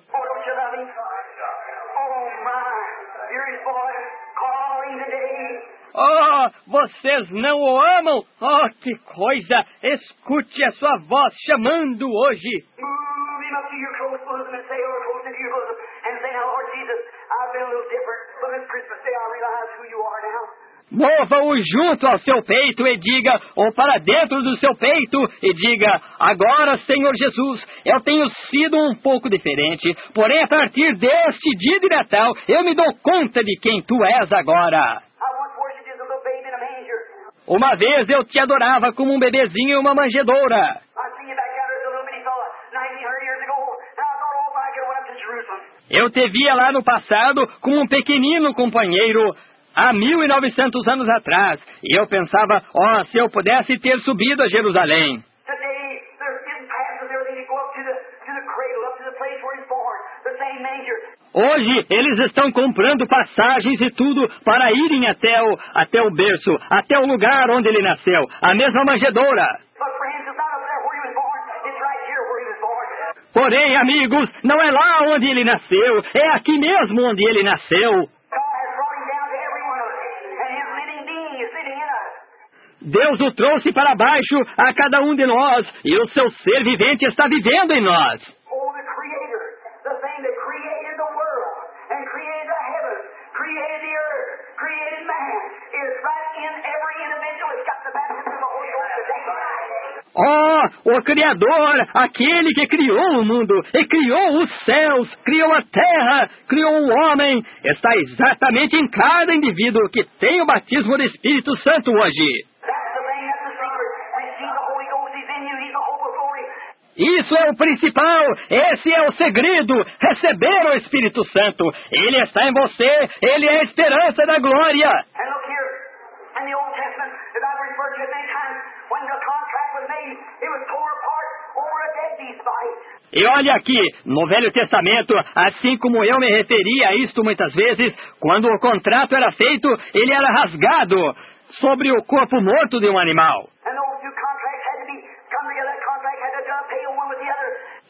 Oh, vocês não o amam? Oh, que coisa! Escute a sua voz chamando hoje. Mova-o junto ao seu peito e diga, ou para dentro do seu peito e diga, agora, Senhor Jesus, eu tenho sido um pouco diferente, porém a partir deste dia de Natal, eu me dou conta de quem tu és agora. Uma vez eu te adorava como um bebezinho em uma manjedoura. Eu te via lá no passado como um pequenino companheiro, há mil e novecentos anos atrás. E eu pensava, ó, oh, se eu pudesse ter subido a Jerusalém. Hoje eles estão comprando passagens e tudo para irem até o, até o berço, até o lugar onde ele nasceu, a mesma manjedoura. Porém, amigos, não é lá onde ele nasceu, é aqui mesmo onde ele nasceu. Deus o trouxe para baixo a cada um de nós, e o seu ser vivente está vivendo em nós. Oh, o Criador, aquele que criou o mundo, e criou os céus, criou a terra, criou o homem, está exatamente em cada indivíduo que tem o batismo do Espírito Santo hoje. Isso é o principal, esse é o segredo, receber o Espírito Santo. Ele está em você, ele é a esperança da glória. E olha aqui, no Velho Testamento, assim como eu me referi a isto muitas vezes, quando o contrato era feito, ele era rasgado sobre o corpo morto de um animal.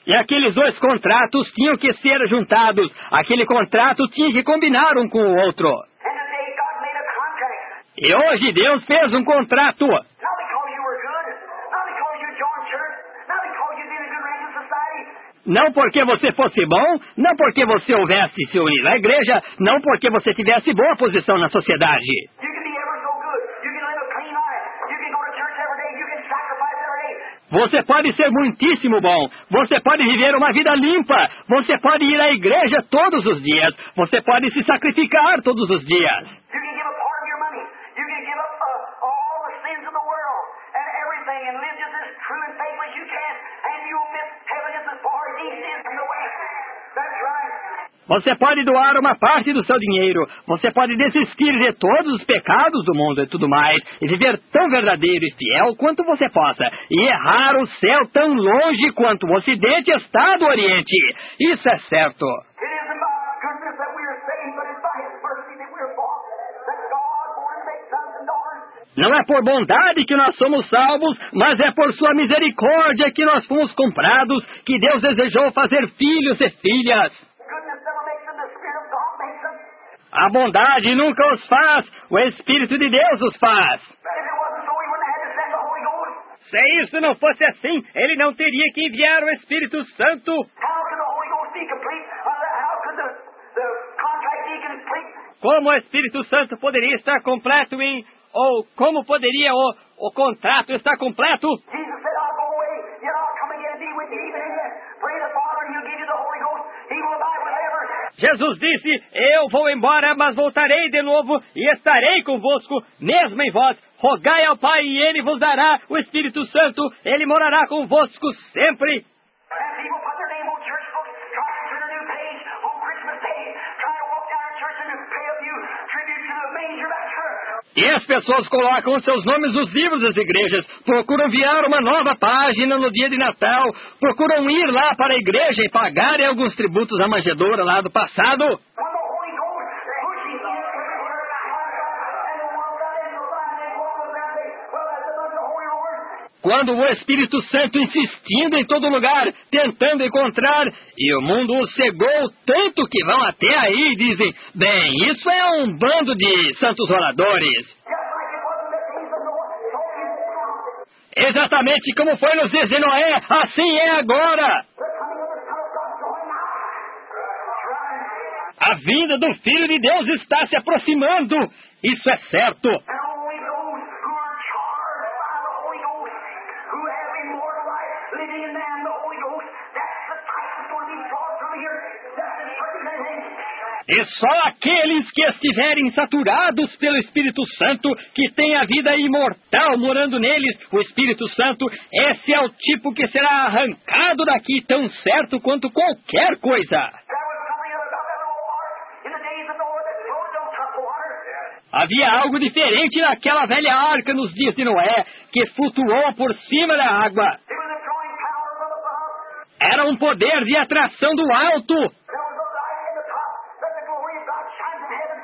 E aqueles dois contratos tinham que ser juntados. Aquele contrato tinha que combinar um com o outro. And today God made a contract. E hoje Deus fez um contrato. Not because you were good, not because you joined church, not because you did a good rank in society. Não porque você fosse bom, não porque você houvesse se unido à igreja, não porque você tivesse boa posição na sociedade. You can be ever so good. You can live a clean life. You can go to church every day. You can sacrifice every day. Você pode ser muitíssimo bom. Você pode viver uma vida limpa. Você pode ir à igreja todos os dias. Você pode se sacrificar todos os dias. You can give up part of your money. You can give up uh, all the sins of the world and everything and live just as true and faithful as you can. And you'll miss heaven just as far as east is from the west. That's right. Você pode doar uma parte do seu dinheiro. Você pode desistir de todos os pecados do mundo e tudo mais. E viver tão verdadeiro e fiel quanto você possa. E errar o céu tão longe quanto o ocidente está do oriente. Isso é certo. It isn't by goodness that we are saved, but it's by His mercy that we are bought. That God wanted to make sons and daughters. Não é por bondade que nós somos salvos, mas é por sua misericórdia que nós fomos comprados, que Deus desejou fazer filhos e filhas. Goodness never makes them. The Spirit of God makes them. A bondade nunca os faz, o Espírito de Deus os faz. If it wasn't so, He wouldn't have had to send the Holy Ghost. Se isso não fosse assim, ele não teria que enviar o Espírito Santo. How could the Holy Ghost be complete? Uh, how could the, the contract be complete? Como o Espírito Santo poderia estar completo em... Ou como poderia o, o contrato estar completo? Jesus said, I'll go away, yet I'll come again and be with you even in death. Pray the Father, and He'll give you the Holy Ghost. He will abide forever. Jesus disse, eu vou embora, mas voltarei de novo e estarei convosco, mesmo em vós. Rogai ao Pai e Ele vos dará o Espírito Santo. Ele morará convosco sempre. And people put their name on church books, try to turn a new page on Christmas Day, try to walk down to church and pay a few tribute to the manger of that church. E as pessoas colocam seus nomes nos livros das igrejas, procuram enviar uma nova página no dia de Natal, procuram ir lá para a igreja e pagarem alguns tributos à manjedoura lá do passado. When the Holy Ghost pushes you everywhere, and the one got in the line and walk around and say, well, that's a bunch of Holy Rollers. Quando o Espírito Santo insistindo em todo lugar, tentando encontrar, e o mundo os cegou tanto que vão até aí e dizem, bem, isso é um bando de santos oradores. Just like it was in the days of Noah, so is it now. Exatamente como foi nos dias de Noé, assim é agora. The coming of the Son of God is going now. That's right. A vinda do Filho de Deus está se aproximando. Isso é certo. And only those who are charged by the Holy Ghost, who have immortal life living in them, the Holy Ghost, that's the type that's going to be brought through here. That's the representation. E só aqueles que estiverem saturados pelo Espírito Santo, que têm a vida imortal morando neles, o Espírito Santo, esse é o tipo que será arrancado daqui tão certo quanto qualquer coisa. There was something about that little ark in the days of Noah that floated on top of water. Havia algo diferente naquela velha arca nos dias de Noé, que flutuou por cima da água. It was a drawing power from above. Era um poder de atração do alto. There was a light in the top that the glory of God shines in heaven.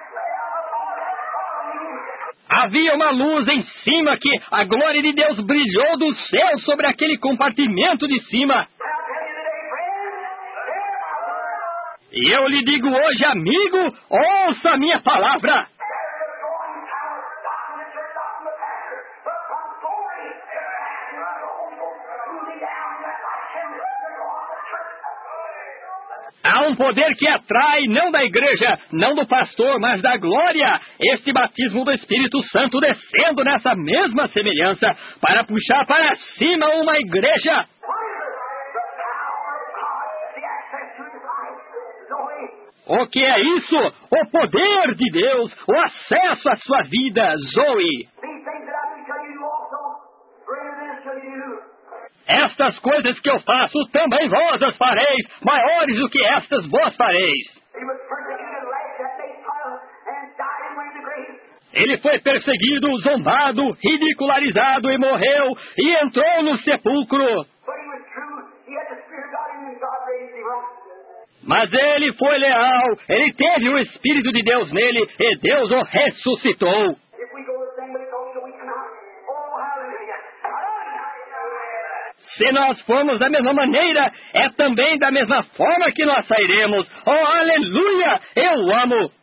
Hallelujah. Havia uma luz em cima que a glória de Deus brilhou do céu sobre aquele compartimento de cima. And I'll tell you today, friends, hear my word. E eu lhe digo hoje, amigo, ouça a minha palavra. There's a drawing power, not from the church, not from the pastor, but from glory. And the Holy Ghost moving down in that light channel to go on the church. Há um poder que atrai, não da igreja, não do pastor, mas da glória. Este batismo do Espírito Santo descendo nessa mesma semelhança para puxar para cima uma igreja. What is it? The power of God, the access to His life. Zoe. O que é isso? O poder de Deus, o acesso à sua vida, Zoe. These things that I do tell you also, greater than shall you do. Estas coisas que eu faço também vós as fareis, maiores do que estas vós fareis. He was persecuted, laughed at, made fun of, and died and went to the grave. Ele foi perseguido, zombado, ridicularizado e morreu, e entrou no sepulcro. But he was true. He had the Spirit of God in him, and God raised him up. Mas ele foi leal, ele teve o Espírito de Deus nele, e Deus o ressuscitou. If we go the same way, so shall we come out. Oh, hallelujah. Hallelujah. Se nós formos da mesma maneira, é também da mesma forma que nós sairemos. Oh, aleluia! Eu amo.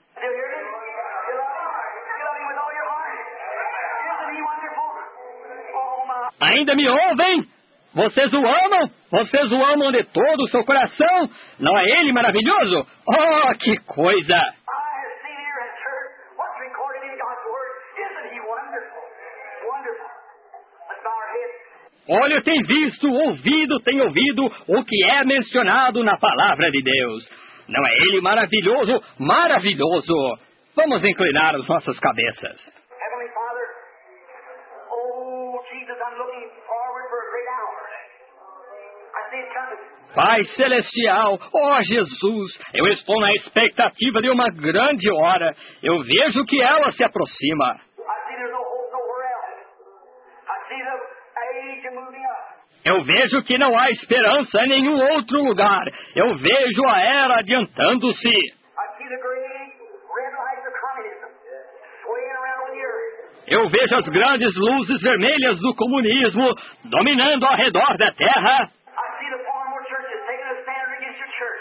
Ainda me ouvem? Vocês o amam? Vocês o amam de todo o seu coração? Não é ele maravilhoso? Oh, que coisa! Olho tem visto, ouvido tem ouvido o que é mencionado na palavra de Deus. Não é ele maravilhoso? Maravilhoso! Vamos inclinar as nossas cabeças. Heavenly Father, oh Jesus, I'm looking forward for a great hour. I see it coming. Pai Celestial, ó Jesus, eu estou na expectativa de uma grande hora. Eu vejo que ela se aproxima. I see there's no hope nowhere else. I see the age moving up. Eu vejo que não há esperança em nenhum outro lugar. Eu vejo a era adiantando-se. I see the great red lights of communism swaying around the earth. Eu vejo as grandes luzes vermelhas do comunismo dominando ao redor da terra. I see the former churches taking a stand against your church,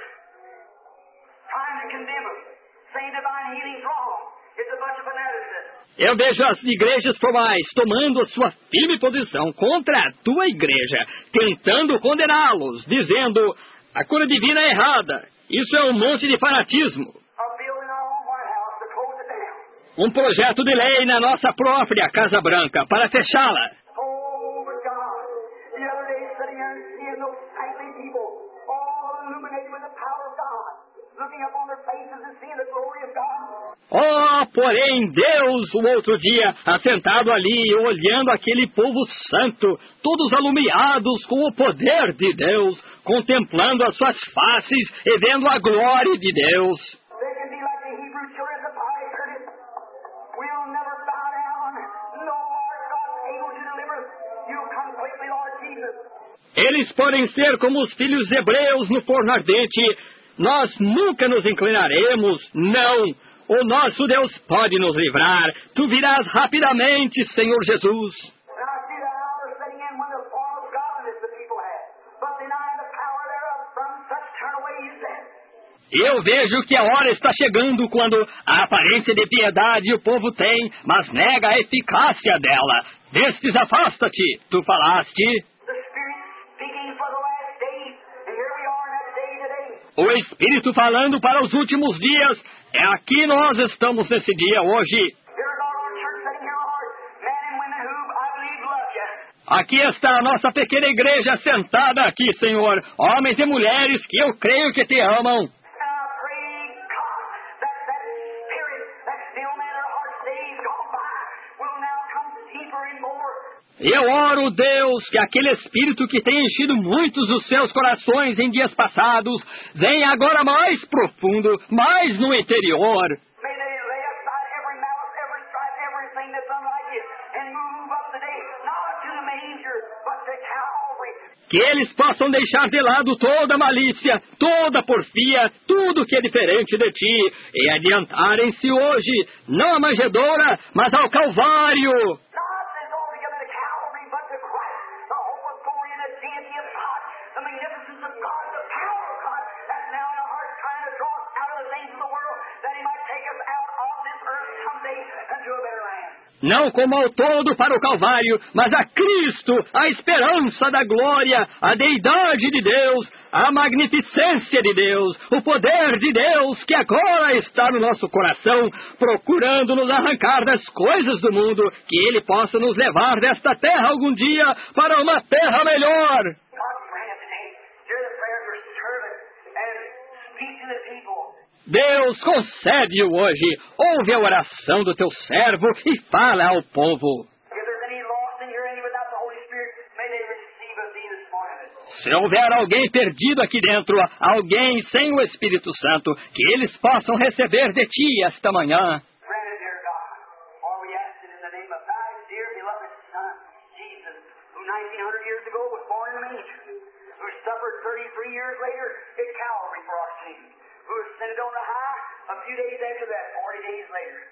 trying to condemn them, saying divine healing's wrong. It's a bunch of fanaticism. Eu vejo as igrejas formais tomando a sua firme posição contra a tua igreja, tentando condená-los, dizendo a cura divina é errada. Isso é um monte de fanatismo. A bill in our own White House to close it down. Um projeto de lei na nossa própria Casa Branca para fechá-la. Oh, but God, the other day sitting here and seeing those saintly people, all illuminated with the power of God, looking up on their faces and seeing the glory of God. Oh, porém, Deus, o outro dia, assentado ali, olhando aquele povo santo, todos alumiados com o poder de Deus, contemplando as suas faces e vendo a glória de Deus. They can be like the Hebrew children of piety, Curtis. We'll never bow down. No, our God's able to deliver you completely, Lord Jesus. Eles podem ser como os filhos hebreus no forno ardente. Nós nunca nos inclinaremos, não. O nosso Deus pode nos livrar. Tu virás rapidamente, Senhor Jesus. And I see the hour setting in when the form of godliness the people have, but denying the power thereof, from such turn away, you said. Eu vejo que a hora está chegando quando a aparência de piedade o povo tem, mas nega a eficácia dela. Destes afasta-te, tu falaste. The Spirit speaking for the last days, and here we are in that day today. O Espírito falando para os últimos dias. É aqui nós estamos nesse dia hoje. Here's our church sitting here, Lord, men and women who I believe love you. Aqui está a nossa pequena igreja sentada aqui, Senhor. Homens e mulheres que eu creio que te amam. And I pray, God, that that Spirit, that still man in our hearts days gone by, will now come deeper and more. Eu oro, Deus, que aquele Espírito que tem enchido muitos dos seus corações em dias passados, venha agora mais profundo, mais no interior. May they lay aside every malice, every strife, everything that's unlike you, and move up today, not to the manger, but to Calvary. Que eles possam deixar de lado toda a malícia, toda a porfia, tudo que é diferente de ti, e adiantarem-se hoje, não à manjedoura, mas ao Calvário. Not as altogether to Calvary, but to Christ, the hope of glory and the deity of God, the magnificence of God, the power of God, that's now in our hearts trying to draw us out of the things of the world, that He might take us out of this earth someday into a better land. Não como ao todo para o Calvário, mas a Cristo, a esperança da glória, a deidade de Deus, a magnificência de Deus, o poder de Deus que agora está no nosso coração, procurando nos arrancar das coisas do mundo, que Ele possa nos levar desta terra algum dia para uma terra melhor. God grant today, hear the prayer of your servant, and speak to the people. Deus, concede-o hoje, ouve a oração do teu servo e fala ao povo. If there's any lost in here, any without the Holy Spirit, may they receive of thee this morning. Se houver alguém perdido aqui dentro, alguém sem o Espírito Santo, que eles possam receber de ti esta manhã. Grant it, dear God, for we ask it in the name of thy dear beloved Son, Jesus, who nineteen hundred years ago was born in a manger, who suffered thirty-three years later at Calvary for our sins, who ascended on the high a few days after that, forty days later.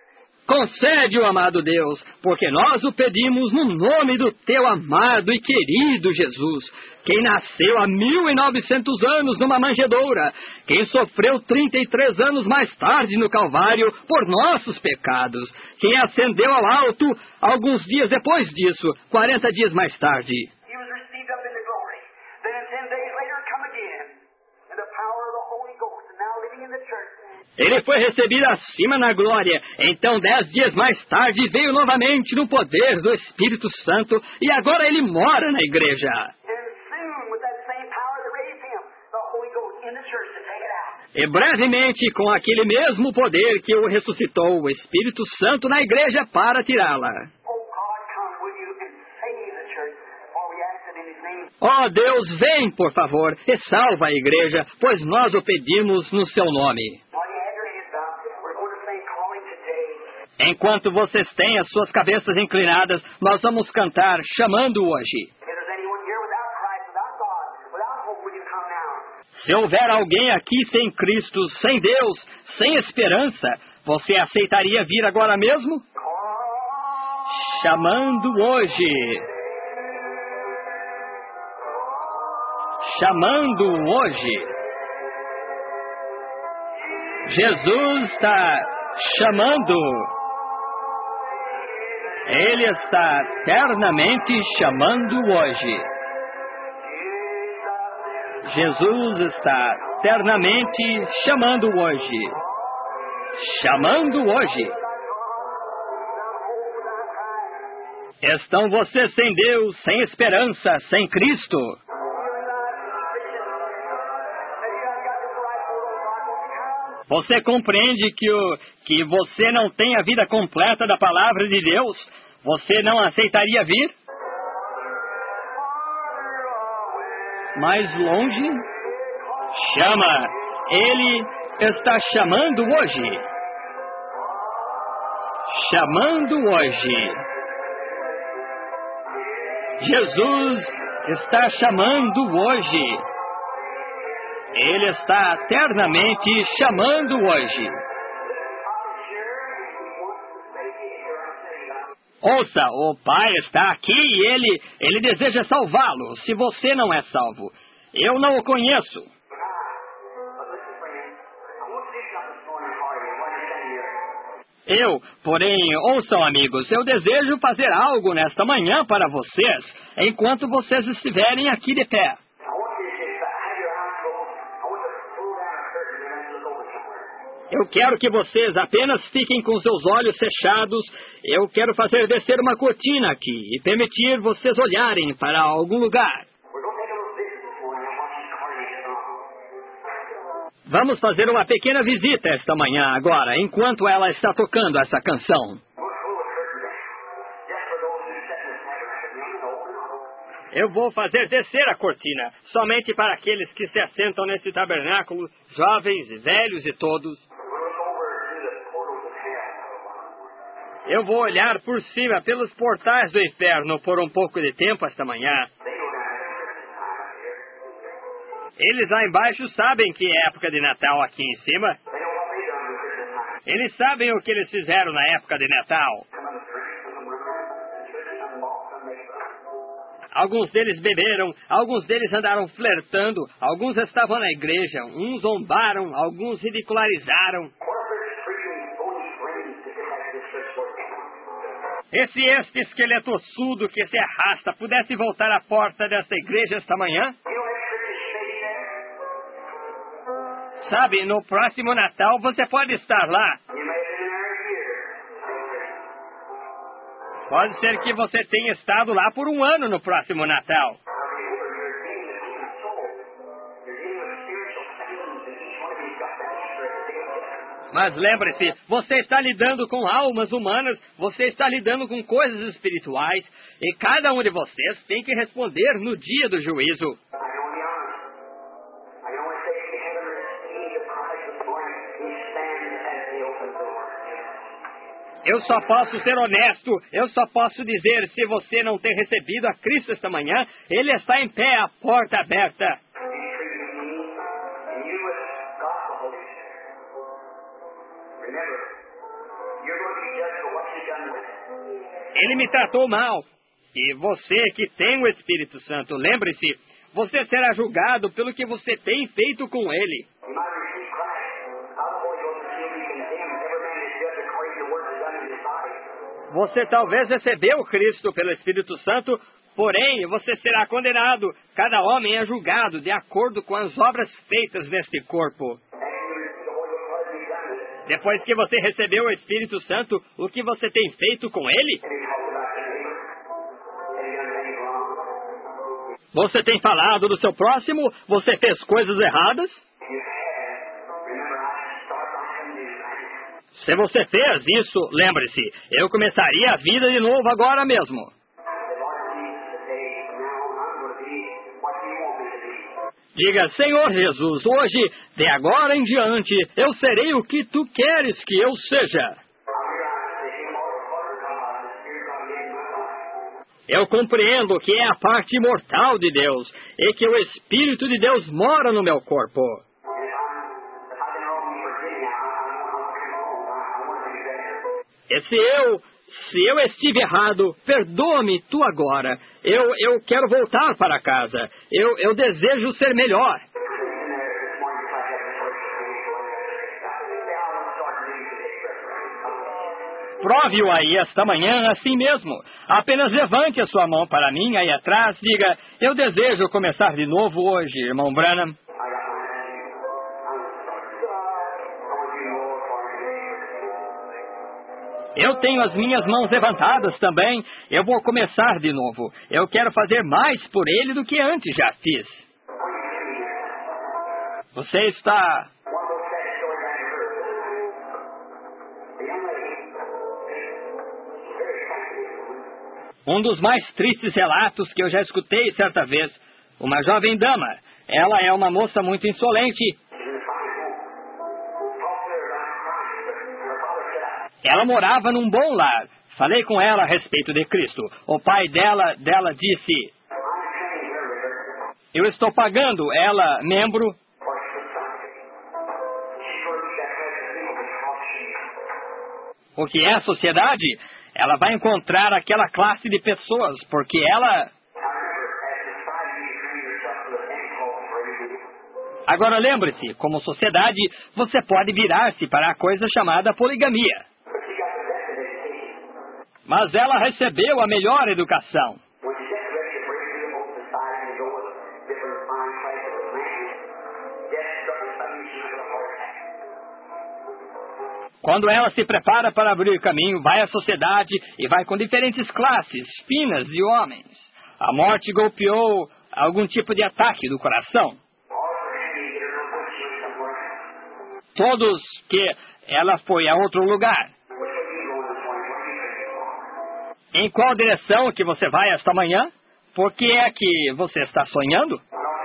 Concede-o, amado Deus, porque nós o pedimos no nome do teu amado e querido Jesus, quem nasceu há mil e novecentos anos numa manjedoura, quem sofreu trinta e três anos mais tarde no Calvário por nossos pecados, quem ascendeu ao alto alguns dias depois disso, quarenta dias mais tarde. He was received up into glory. Then ten days later come again in the power of the Holy Ghost, and now living in the church. Ele foi recebido acima na glória. Então, dez dias mais tarde, veio novamente no poder do Espírito Santo, e agora ele mora na igreja. E brevemente, com aquele mesmo poder que o ressuscitou, o Espírito Santo na igreja para tirá-la. Ó Deus, vem, por favor, e salva a igreja, pois nós o pedimos no seu nome. Enquanto vocês têm as suas cabeças inclinadas, nós vamos cantar chamando hoje. Se houver alguém aqui sem Cristo, sem Deus, sem esperança, você aceitaria vir agora mesmo? Chamando hoje. Chamando hoje. Jesus está chamando. Ele está eternamente chamando hoje. Jesus está eternamente chamando hoje. Chamando hoje. Estão vocês sem Deus, sem esperança, sem Cristo? Você compreende que, o, que você não tem a vida completa da palavra de Deus? Você não aceitaria vir? Mais longe? Chama. Ele está chamando hoje. Chamando hoje. Jesus está chamando hoje. Ele está eternamente chamando hoje. Ouça, o Pai está aqui e Ele, Ele deseja salvá-lo, se você não é salvo. Eu não o conheço. Eu, porém, ouçam amigos, eu desejo fazer algo nesta manhã para vocês, enquanto vocês estiverem aqui de pé. Eu quero que vocês apenas fiquem com seus olhos fechados. Eu quero fazer descer uma cortina aqui e permitir vocês olharem para algum lugar. Vamos fazer uma pequena visita esta manhã agora, enquanto ela está tocando essa canção. Eu vou fazer descer a cortina, somente para aqueles que se assentam nesse tabernáculo, jovens e velhos e todos. Eu vou olhar por cima pelos portais do inferno por um pouco de tempo esta manhã. Eles lá embaixo sabem que é época de Natal aqui em cima. Eles sabem o que eles fizeram na época de Natal. Alguns deles beberam, alguns deles andaram flertando, alguns estavam na igreja, uns zombaram, alguns ridicularizaram. E se este esqueleto ossudo que se arrasta pudesse voltar à porta desta igreja esta manhã? Sabe, no próximo Natal você pode estar lá. Pode ser que você tenha estado lá por um ano no próximo Natal. Mas lembre-se, você está lidando com almas humanas, você está lidando com coisas espirituais, e cada um de vocês tem que responder no dia do juízo. Eu só posso ser honesto, eu só posso dizer, se você não tem recebido a Cristo esta manhã, Ele está em pé, a porta aberta. Remember, you're going to be just Ele me tratou mal. E você que tem o Espírito Santo, lembre-se, você será julgado pelo que você tem feito com ele. Você talvez recebeu Cristo pelo Espírito Santo, porém você será condenado. Cada homem é julgado de acordo com as obras feitas neste corpo. Depois que você recebeu o Espírito Santo, o que você tem feito com ele? Você tem falado do seu próximo? Você fez coisas erradas? Se você fez isso, lembre-se, eu começaria a vida de novo agora mesmo. Diga, Senhor Jesus, hoje, de agora em diante, eu serei o que tu queres que eu seja. Eu compreendo que é a parte imortal de Deus e que o Espírito de Deus mora no meu corpo. E se eu, se eu estive errado, perdoa-me tu agora. Eu, eu quero voltar para casa. Eu, eu desejo ser melhor. Prove-o aí esta manhã assim mesmo. Apenas levante a sua mão para mim aí atrás. Diga, eu desejo começar de novo hoje, irmão Branham. Eu tenho as minhas mãos levantadas também. Eu vou começar de novo. Eu quero fazer mais por ele do que antes já fiz. Você está... Um dos mais tristes relatos que eu já escutei certa vez. Uma jovem dama. Ela é uma moça muito insolente. Ela morava num bom lar. Falei com ela a respeito de Cristo. O pai dela, dela disse... Eu estou pagando ela, membro... O que é a sociedade? Ela vai encontrar aquela classe de pessoas, porque ela... Agora lembre-se, como sociedade, você pode virar-se para a coisa chamada poligamia. Mas ela recebeu a melhor educação. Quando ela se prepara para abrir caminho, vai à sociedade e vai com diferentes classes, finas de homens. A morte golpeou algum tipo de ataque do coração. Todos que ela foi a outro lugar. Em qual direção que você vai esta manhã? Por que é que você está sonhando?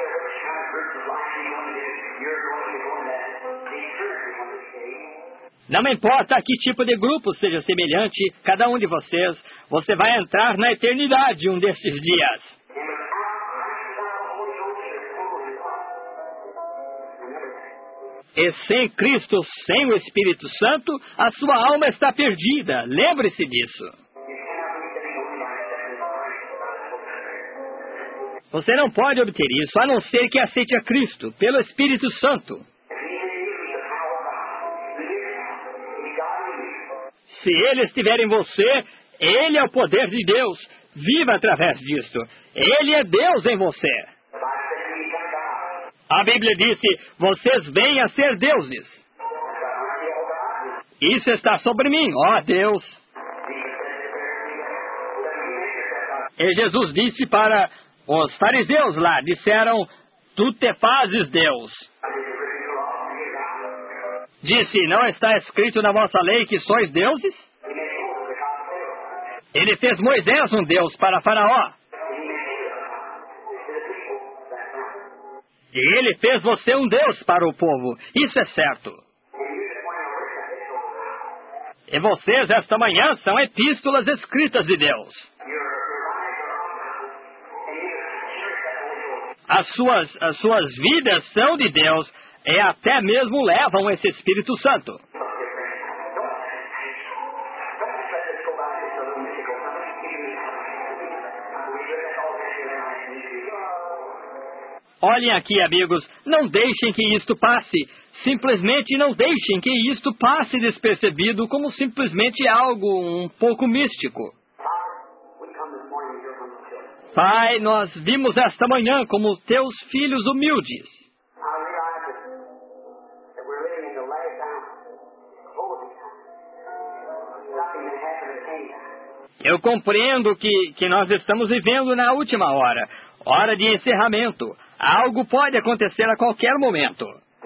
Não importa a que tipo de grupo seja semelhante, cada um de vocês, você vai entrar na eternidade um destes dias. E sem Cristo, sem o Espírito Santo, a sua alma está perdida. Lembre-se disso. Você não pode obter isso, a não ser que aceite a Cristo, pelo Espírito Santo. Se Ele estiver em você, Ele é o poder de Deus. Viva através disto. Ele é Deus em você. A Bíblia disse, vocês vêm a ser deuses. Isso está sobre mim, ó Deus. E Jesus disse para os fariseus lá, disseram, tu te fazes Deus. Disse, não está escrito na vossa lei que sois deuses? Ele fez Moisés um Deus para Faraó. E ele fez você um Deus para o povo. Isso é certo. E vocês, esta manhã, são epístolas escritas de Deus. As suas, as suas vidas são de Deus e até mesmo levam esse Espírito Santo. Olhem aqui, amigos, não deixem que isto passe. Simplesmente não deixem que isto passe despercebido como simplesmente algo um pouco místico. Pai, nós vimos esta manhã como teus filhos humildes. Eu compreendo que, que nós estamos vivendo na última hora, hora de encerramento. Algo pode acontecer a qualquer momento.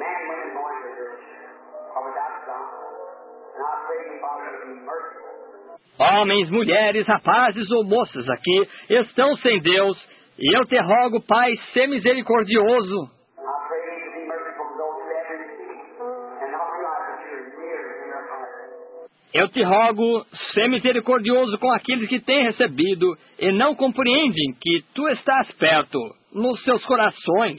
Homens, mulheres, rapazes ou moças aqui estão sem Deus, e eu te rogo, Pai, ser misericordioso. Eu te rogo, ser misericordioso com aqueles que têm recebido e não compreendem que tu estás perto, nos seus corações.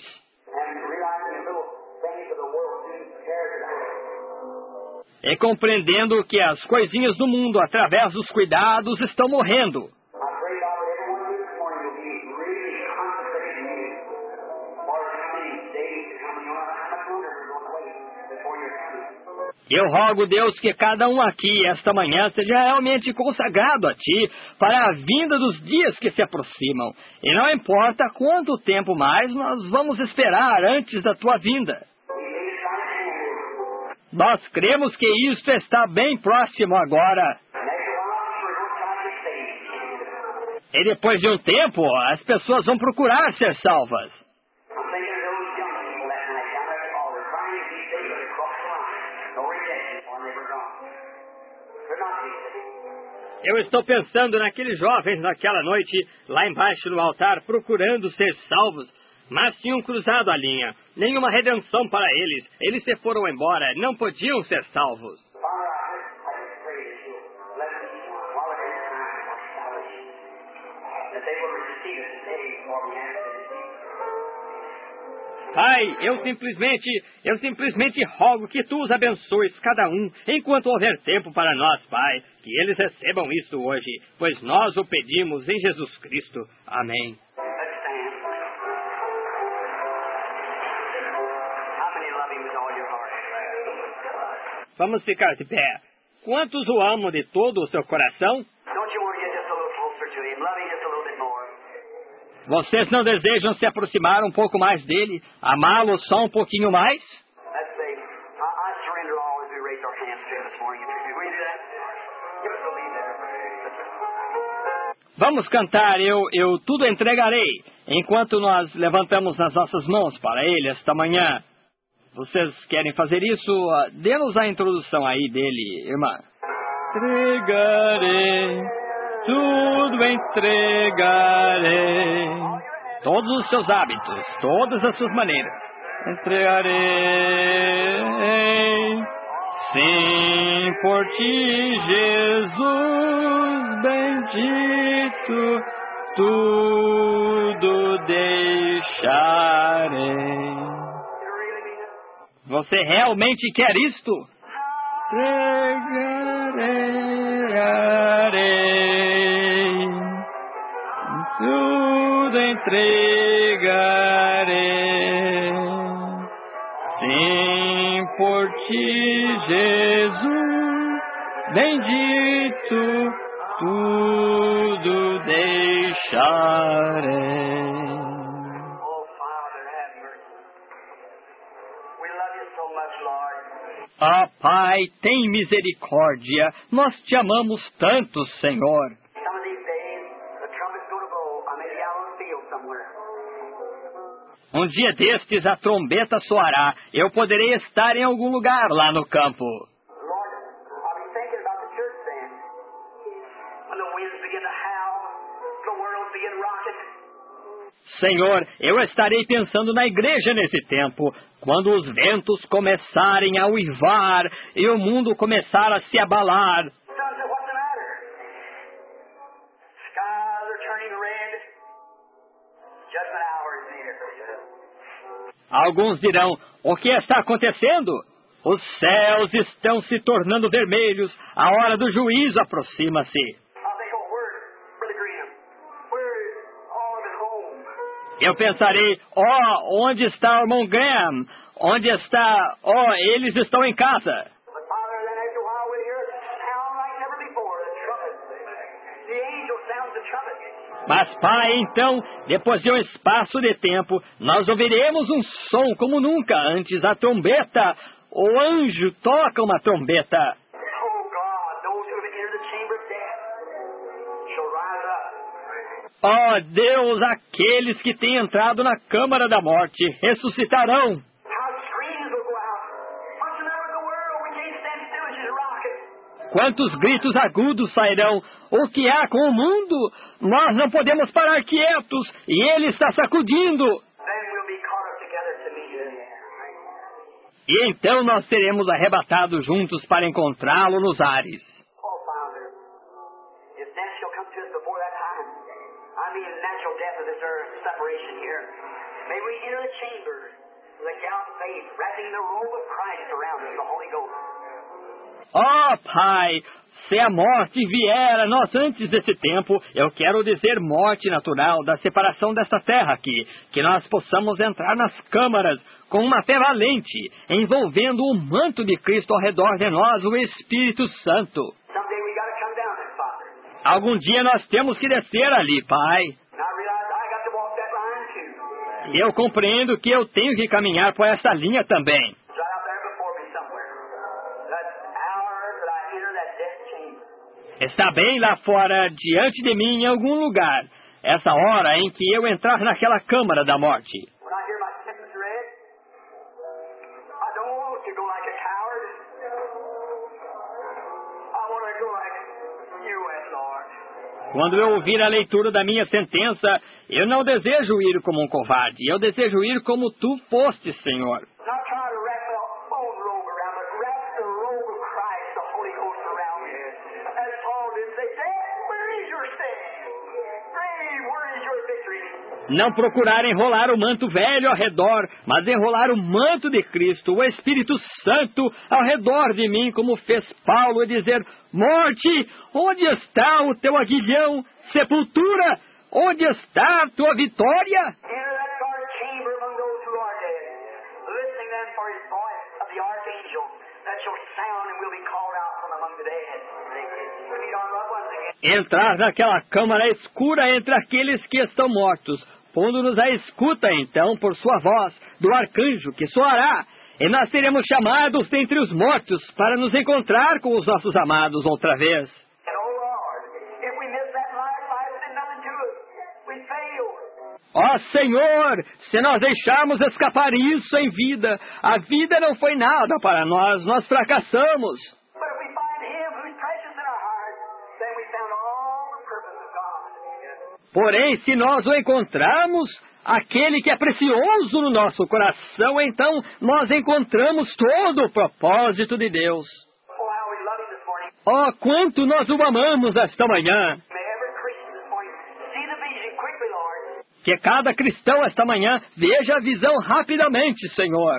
E compreendendo que as coisinhas do mundo, através dos cuidados, estão morrendo. Eu rogo, Deus, que cada um aqui, esta manhã, seja realmente consagrado a Ti para a vinda dos dias que se aproximam. E não importa quanto tempo mais nós vamos esperar antes da Tua vinda. Nós cremos que isto está bem próximo agora. E depois de um tempo, as pessoas vão procurar ser salvas. Eu estou pensando naqueles jovens naquela noite, lá embaixo no altar, procurando ser salvos, mas tinham cruzado a linha. Nenhuma redenção para eles. Eles se foram embora, não podiam ser salvos. Pai, eu simplesmente, eu simplesmente rogo que Tu os abençoes cada um, enquanto houver tempo para nós, Pai, que eles recebam isso hoje, pois nós o pedimos em Jesus Cristo. Amém. Vamos ficar de pé. Quantos o amam de todo o seu coração? Vocês não desejam se aproximar um pouco mais dele? Amá-lo só um pouquinho mais? Vamos cantar, eu, eu tudo entregarei, enquanto nós levantamos as nossas mãos para ele esta manhã. Vocês querem fazer isso? Dê-nos a introdução aí dele, irmã. Entregarei, tudo entregarei, todos os seus hábitos, todas as suas maneiras. Entregarei, sim, por Ti, Jesus bendito, tudo deixarei. Você realmente quer isto? Entregarei, tudo entregarei, sim, por Ti, Jesus bendito, tudo deixarei. Ah, Pai, tem misericórdia. Nós Te amamos tanto, Senhor. Um dia destes a trombeta soará. Eu poderei estar em algum lugar lá no campo. Senhor, eu estarei pensando na igreja nesse tempo, quando os ventos começarem a uivar e o mundo começar a se abalar. Alguns dirão, o que está acontecendo? Os céus estão se tornando vermelhos, a hora do juízo aproxima-se. Eu pensarei, ó, oh, onde está o irmão Graham? Onde está, ó, oh, eles estão em casa. Mas, Pai, então, depois de um espaço de tempo, nós ouviremos um som como nunca antes, a trombeta. O anjo toca uma trombeta. Ó Deus, aqueles que têm entrado na câmara da morte ressuscitarão. Quantos gritos agudos sairão? O que há com o mundo? Nós não podemos parar quietos e ele está sacudindo. E então nós seremos arrebatados juntos para encontrá-lo nos ares. Ó oh, Pai, se a morte vier a nós antes desse tempo, eu quero dizer morte natural da separação desta terra aqui, que nós possamos entrar nas câmaras com uma fé valente, envolvendo o manto de Cristo ao redor de nós, o Espírito Santo. Algum dia nós temos que descer ali, Pai. E eu compreendo que eu tenho que caminhar por essa linha também. Está bem lá fora, diante de mim, em algum lugar, essa hora em que eu entrar naquela câmara da morte. Quando eu ouvir a leitura da minha sentença, eu não desejo ir como um covarde, eu desejo ir como tu foste, Senhor. Não procurar enrolar o manto velho ao redor, mas enrolar o manto de Cristo, o Espírito Santo, ao redor de mim, como fez Paulo, e dizer: morte, onde está o teu aguilhão? Sepultura, onde está a tua vitória? Entrar naquela câmara escura entre aqueles que estão mortos, pondo-nos à escuta, então, por sua voz, do arcanjo que soará, e nós seremos chamados dentre os mortos para nos encontrar com os nossos amados outra vez. Ó Senhor, se nós deixarmos escapar isso em vida, a vida não foi nada para nós, nós fracassamos. Porém, se nós o encontrarmos, aquele que é precioso no nosso coração, então nós encontramos todo o propósito de Deus. Oh, quanto nós o amamos esta manhã! Que cada cristão esta manhã veja a visão rapidamente, Senhor.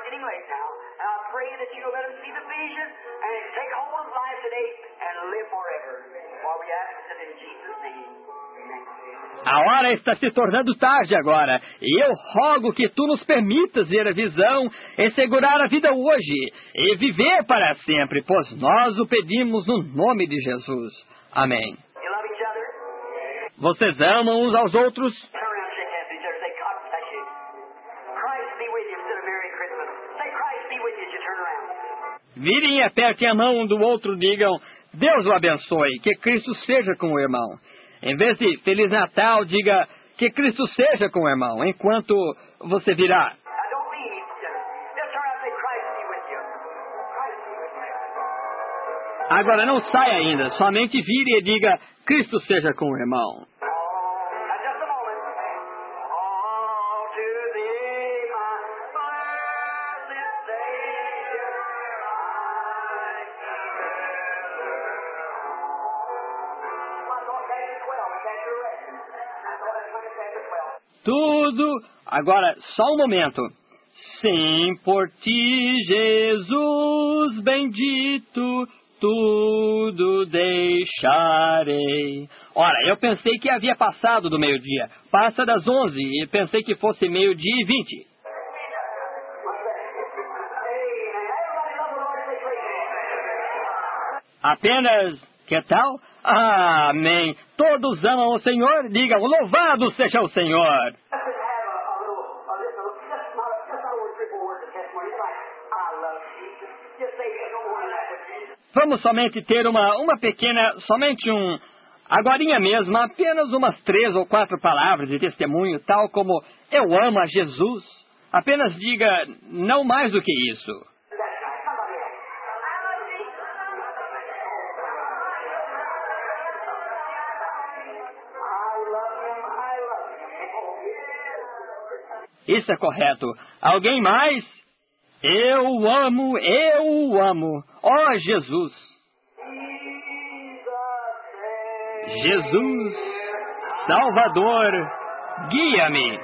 A hora está se tornando tarde agora, e eu rogo que tu nos permitas ver a visão e segurar a vida hoje, e viver para sempre, pois nós o pedimos no nome de Jesus. Amém. Vocês amam uns aos outros? Virem e apertem a mão um do outro, digam: Deus o abençoe, que Cristo seja com o irmão. Em vez de Feliz Natal, diga: que Cristo seja com o irmão, enquanto você virá. Agora não saia ainda, somente vire e diga: Cristo seja com o irmão. Tudo. Agora, só um momento. Sim, por ti, Jesus bendito, tudo deixarei. Ora, eu pensei que havia passado do meio-dia. Passa das onze e pensei que fosse meio-dia e vinte. Apenas, que tal? Amém. Todos amam o Senhor, digam, louvado seja o Senhor. Vamos somente ter uma, uma pequena, somente um, agorinha mesmo, apenas umas três ou quatro palavras de testemunho, tal como eu amo a Jesus. Apenas diga, não mais do que isso. Isso é correto. Alguém mais? Eu amo, eu amo. Ó Jesus. Jesus, Salvador, guia-me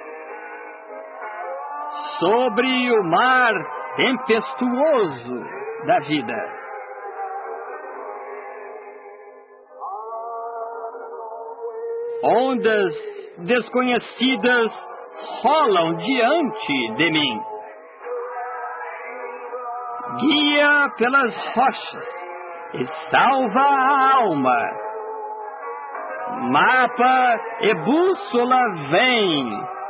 sobre o mar tempestuoso da vida. Ondas desconhecidas rolam diante de mim. Guia pelas rochas e salva a alma. Mapa e bússola vem.